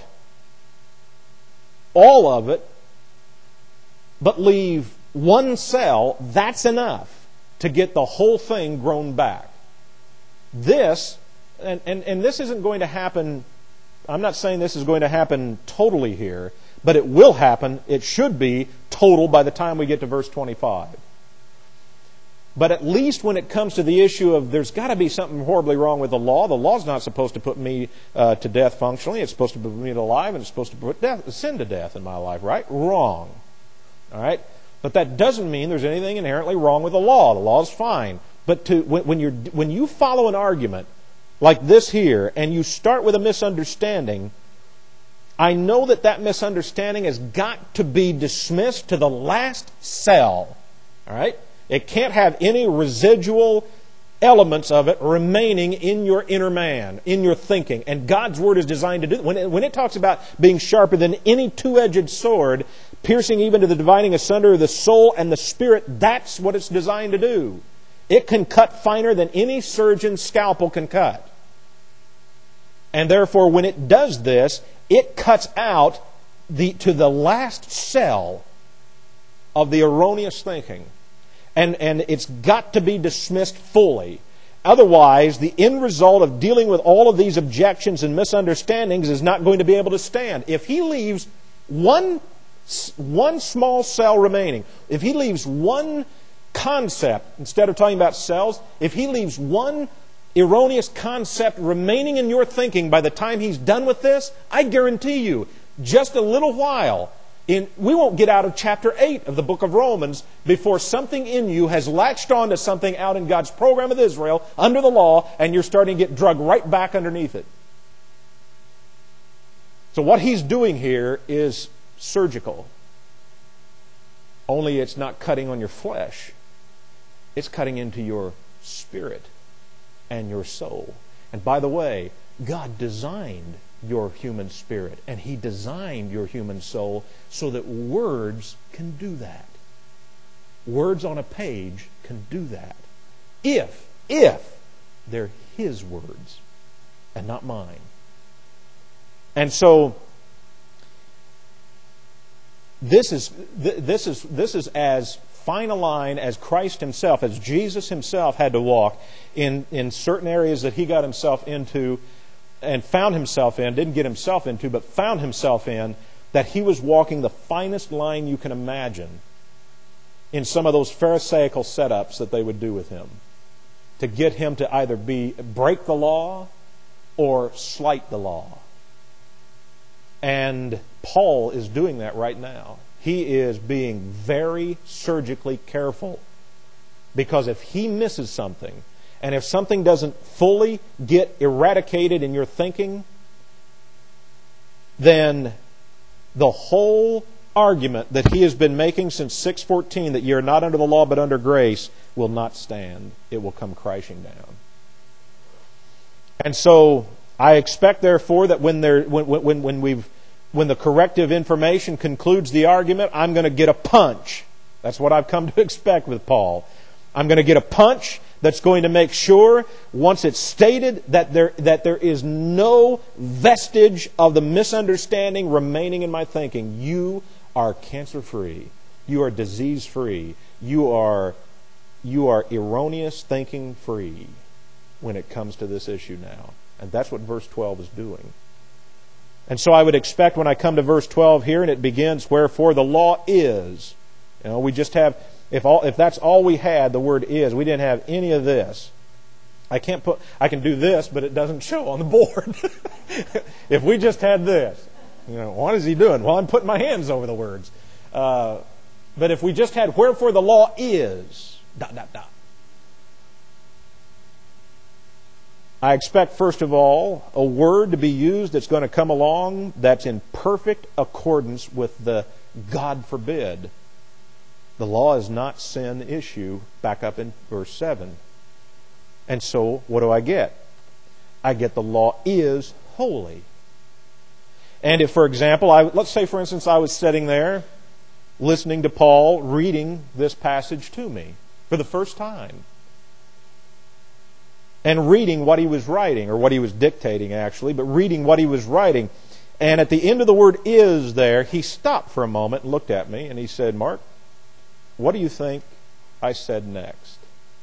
all of it, but leave one cell, that's enough to get the whole thing grown back. This, and this isn't going to happen... I'm not saying this is going to happen totally here, but it will happen. It should be total by the time we get to verse 25. But at least when it comes to the issue of there's got to be something horribly wrong with the law's not supposed to put me to death functionally. It's supposed to put me to life, and it's supposed to put sin to death in my life, right? Wrong. All right? But that doesn't mean there's anything inherently wrong with the law. The law is fine. But when you follow an argument like this here, and you start with a misunderstanding, I know that misunderstanding has got to be dismissed to the last cell. All right? It can't have any residual elements of it remaining in your inner man, in your thinking. And God's Word is designed to do that. When it talks about being sharper than any two-edged sword, piercing even to the dividing asunder of the soul and the spirit, that's what it's designed to do. It can cut finer than any surgeon's scalpel can cut. And therefore, when it does this, it cuts out to the last cell of the erroneous thinking. And it's got to be dismissed fully. Otherwise, the end result of dealing with all of these objections and misunderstandings is not going to be able to stand. If he leaves one small cell remaining, if he leaves one concept, instead of talking about cells, if he leaves one erroneous concept remaining in your thinking by the time he's done with this, I guarantee you, just a little while, we won't get out of chapter 8 of the book of Romans before something in you has latched on to something out in God's program with Israel under the law, and you're starting to get drugged right back underneath it. So what he's doing here is surgical. Only it's not cutting on your flesh. It's cutting into your spirit and your soul. And by the way, God designed your human spirit, and He designed your human soul so that words can do that. Words on a page can do that. If they're His words and not mine. And so this is as fine a line as Christ Himself, as Jesus Himself had to walk in certain areas that He got Himself into and found Himself in, didn't get Himself into, but found Himself in, that He was walking the finest line you can imagine in some of those Pharisaical setups that they would do with Him to get Him to either break the law or slight the law. And Paul is doing that right now. He is being very surgically careful, because if he misses something, and if something doesn't fully get eradicated in your thinking, then the whole argument that he has been making since 6:14, that you're not under the law but under grace, will not stand. It will come crashing down. And so I expect, therefore, that when the corrective information concludes the argument, I'm going to get a punch. That's what I've come to expect with Paul. I'm going to get a punch that's going to make sure, once it's stated, that there is no vestige of the misunderstanding remaining in my thinking. You are cancer-free. You are disease-free. You are erroneous thinking-free when it comes to this issue now. And that's what verse 12 is doing. And so I would expect when I come to verse 12 here, and it begins, wherefore the law is. We just have, if that's all we had, the word is. We didn't have any of this. I can do this, but it doesn't show on the board. If we just had this, what is he doing? Well, I'm putting my hands over the words. But if we just had, wherefore the law is, ... I expect, first of all, a word to be used that's going to come along that's in perfect accordance with the God forbid. The law is not sin issue, back up in verse 7. And so, what do I get? I get the law is holy. And if, for example, let's say, for instance, I was sitting there listening to Paul reading this passage to me for the first time, and reading what he was writing, or what he was dictating actually, but reading what he was writing. And at the end of the word is there, he stopped for a moment and looked at me and he said, Mark, what do you think I said next?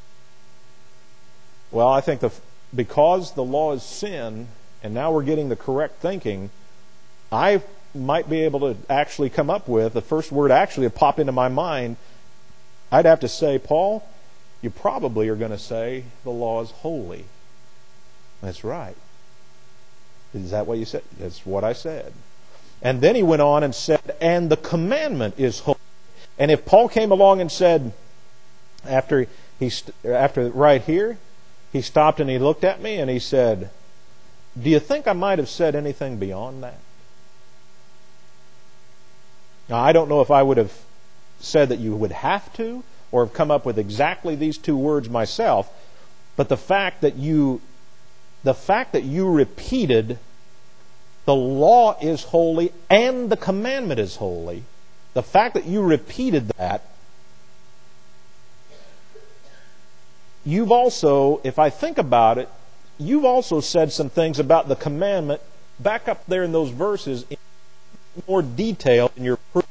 Well, I think because the law is sin, and now we're getting the correct thinking, I might be able to actually come up with, the first word actually to pop into my mind, I'd have to say, Paul, you probably are going to say the law is holy. That's right. Is that what you said? That's what I said. And then he went on and said, and the commandment is holy. And if Paul came along and said, after right here, he stopped and he looked at me and he said, do you think I might have said anything beyond that? Now, I don't know if I would have said that you would have to, or have come up with exactly these two words myself, but the fact that you repeated the law is holy and the commandment is holy, the fact that you repeated that, you've also, if I think about it, you've also said some things about the commandment back up there in those verses in more detail in your proof.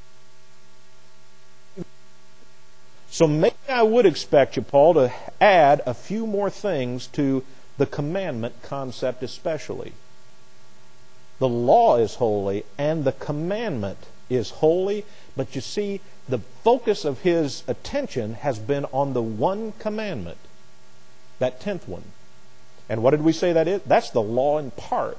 So maybe I would expect you, Paul, to add a few more things to the commandment concept especially. The law is holy and the commandment is holy, but you see, the focus of his attention has been on the one commandment, that 10th one. And what did we say that is? That's the law in part.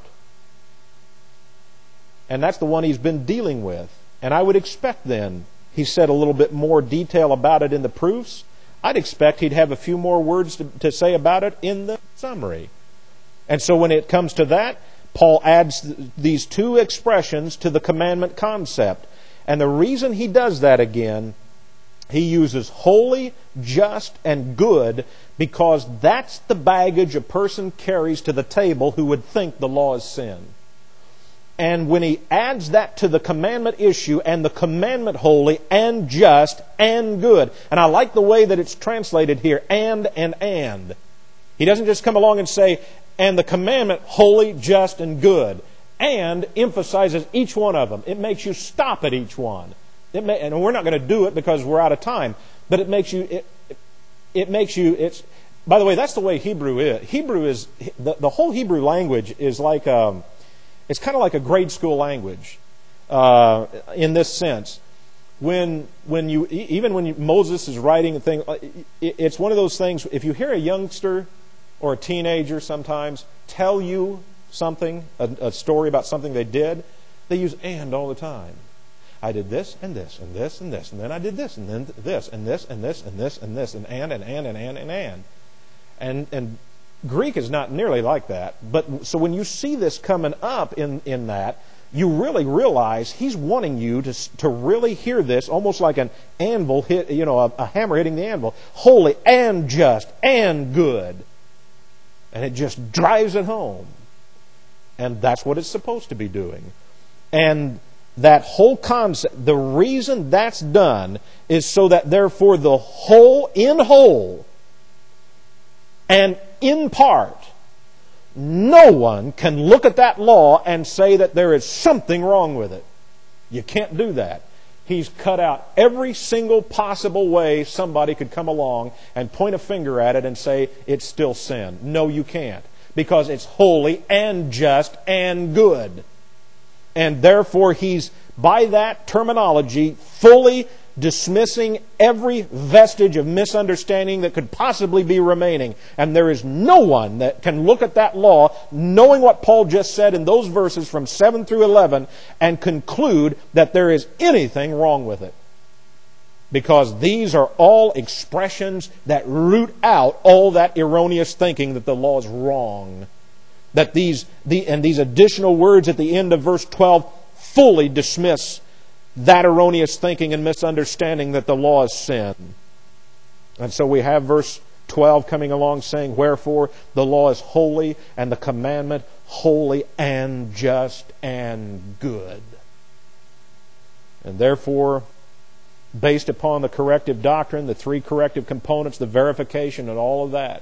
And that's the one he's been dealing with. And I would expect then, he said a little bit more detail about it in the proofs. I'd expect he'd have a few more words to say about it in the summary. And so when it comes to that, Paul adds these two expressions to the commandment concept. And the reason he does that again, he uses holy, just, and good because that's the baggage a person carries to the table who would think the law is sin. And when he adds that to the commandment issue, and the commandment holy and just and good, and I like the way that it's translated here, and. He doesn't just come along and say, and the commandment holy, just, and good, and emphasizes each one of them. It makes you stop at each one. And we're not going to do it because we're out of time, but it makes you, it's, by the way, that's the way Hebrew is. Hebrew is, the whole Hebrew language is like, it's kind of like a grade school language in this sense. When Moses is writing a thing, it's one of those things. If you hear a youngster or a teenager sometimes tell you something, a story about something they did, they use "and" all the time. I did this and this and this and this, and then I did this and then this and this and this and this and this and and Greek is not nearly like that. But so when you see this coming up in that, you really realize he's wanting you to really hear this, almost like an anvil hit, a hammer hitting the anvil. Holy and just and good. And it just drives it home. And that's what it's supposed to be doing. And that whole concept, the reason that's done is so that therefore the whole, in whole, and in part, no one can look at that law and say that there is something wrong with it. You can't do that. He's cut out every single possible way somebody could come along and point a finger at it and say it's still sin. No, you can't. Because it's holy and just and good. And therefore he's, by that terminology, fully dismissing every vestige of misunderstanding that could possibly be remaining. And there is no one that can look at that law, knowing what Paul just said in those verses from 7 through 11, and conclude that there is anything wrong with it. Because these are all expressions that root out all that erroneous thinking that the law is wrong. that these additional words at the end of verse 12 fully dismiss that erroneous thinking and misunderstanding that the law is sin. And so we have verse 12 coming along saying, wherefore the law is holy and the commandment holy and just and good. And therefore, based upon the corrective doctrine, the three corrective components, the verification and all of that,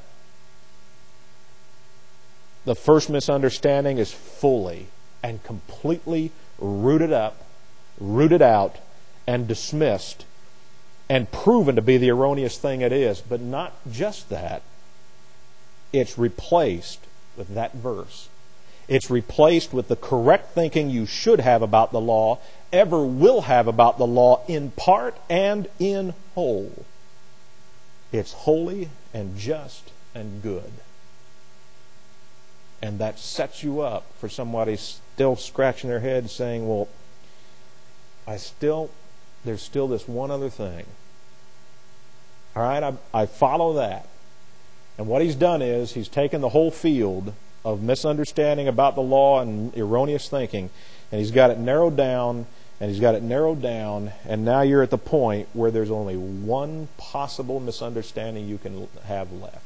the first misunderstanding is fully and completely rooted up, rooted out, and dismissed, and proven to be the erroneous thing it is. But not just that. It's replaced with that verse. It's replaced with the correct thinking you should have about the law, ever will have about the law, in part and in whole. It's holy and just and good. And that sets you up for somebody still scratching their head saying, well, there's still this one other thing. All right, I follow that. And what he's done is he's taken the whole field of misunderstanding about the law and erroneous thinking, and he's got it narrowed down, and now you're at the point where there's only one possible misunderstanding you can have left.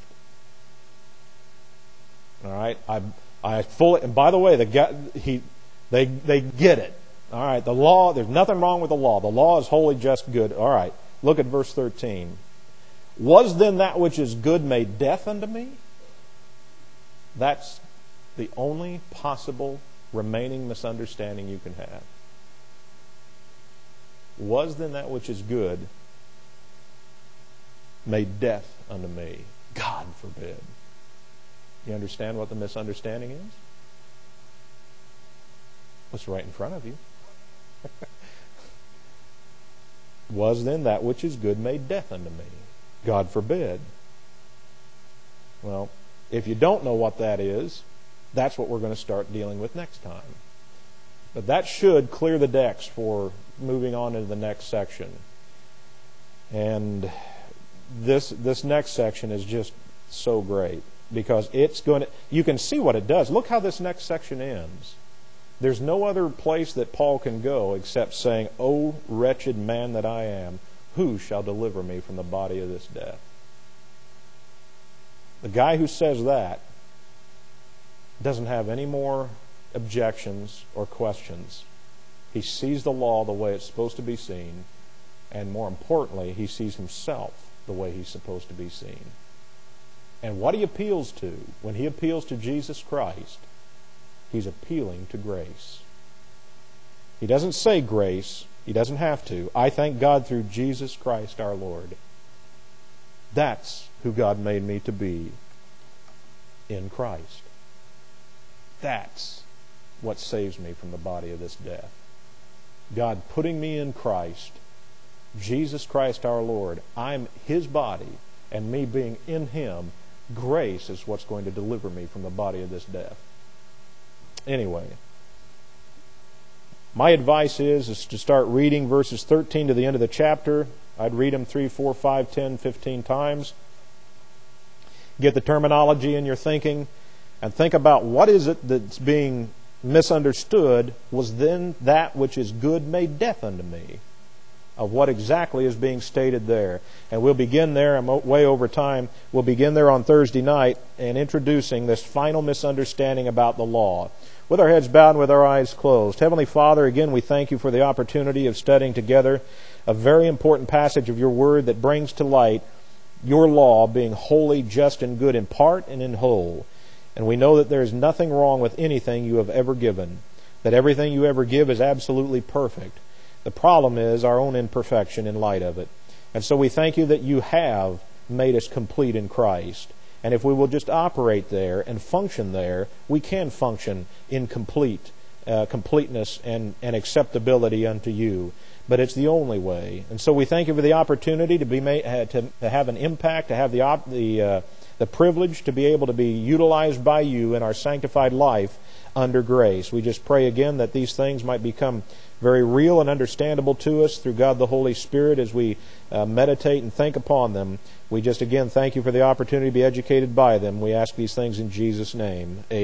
All right, I fully. And by the way, they get it. All right, the law. There's nothing wrong with the law. The law is holy, just, good. All right, look at verse 13. Was then that which is good made death unto me? That's the only possible remaining misunderstanding you can have. Was then that which is good made death unto me? God forbid. You understand what the misunderstanding is? What's right in front of you? Was then that which is good made death unto me? God forbid. Well, if you don't know what that is, that's what we're going to start dealing with next time. But that should clear the decks for moving on into the next section. And this next section is just so great, because you can see what it does. Look how this next section ends. There's no other place that Paul can go except saying, O wretched man that I am, who shall deliver me from the body of this death? The guy who says that doesn't have any more objections or questions. He sees the law the way it's supposed to be seen, and more importantly, he sees himself the way he's supposed to be seen. And what he appeals to, when he appeals to Jesus Christ, he's appealing to grace. He doesn't say grace. He doesn't have to. I thank God through Jesus Christ our Lord. That's who God made me to be in Christ. That's what saves me from the body of this death. God putting me in Christ, Jesus Christ our Lord. I'm His body, and me being in Him, grace is what's going to deliver me from the body of this death. Anyway, my advice is to start reading verses 13 to the end of the chapter. I'd read them 3, 4, 5, 10, 15 times. Get the terminology in your thinking, and think about what is it that's being misunderstood. Was then that which is good made death unto me? Of what exactly is being stated there. And we'll begin there. I'm way over time. We'll begin there on Thursday night and introducing this final misunderstanding about the law. With our heads bowed and with our eyes closed. Heavenly Father, again we thank You for the opportunity of studying together a very important passage of Your Word that brings to light Your law being holy, just, and good in part and in whole. And we know that there is nothing wrong with anything You have ever given, that everything You ever give is absolutely perfect. The problem is our own imperfection in light of it. And so we thank You that You have made us complete in Christ. And if we will just operate there and function there, we can function in completeness and acceptability unto You. But it's the only way. And so we thank You for the opportunity to be to have an impact, to have the privilege to be able to be utilized by You in our sanctified life under grace. We just pray again that these things might become very real and understandable to us through God the Holy Spirit as we meditate and think upon them. We just again thank You for the opportunity to be educated by them. We ask these things in Jesus' name. Amen.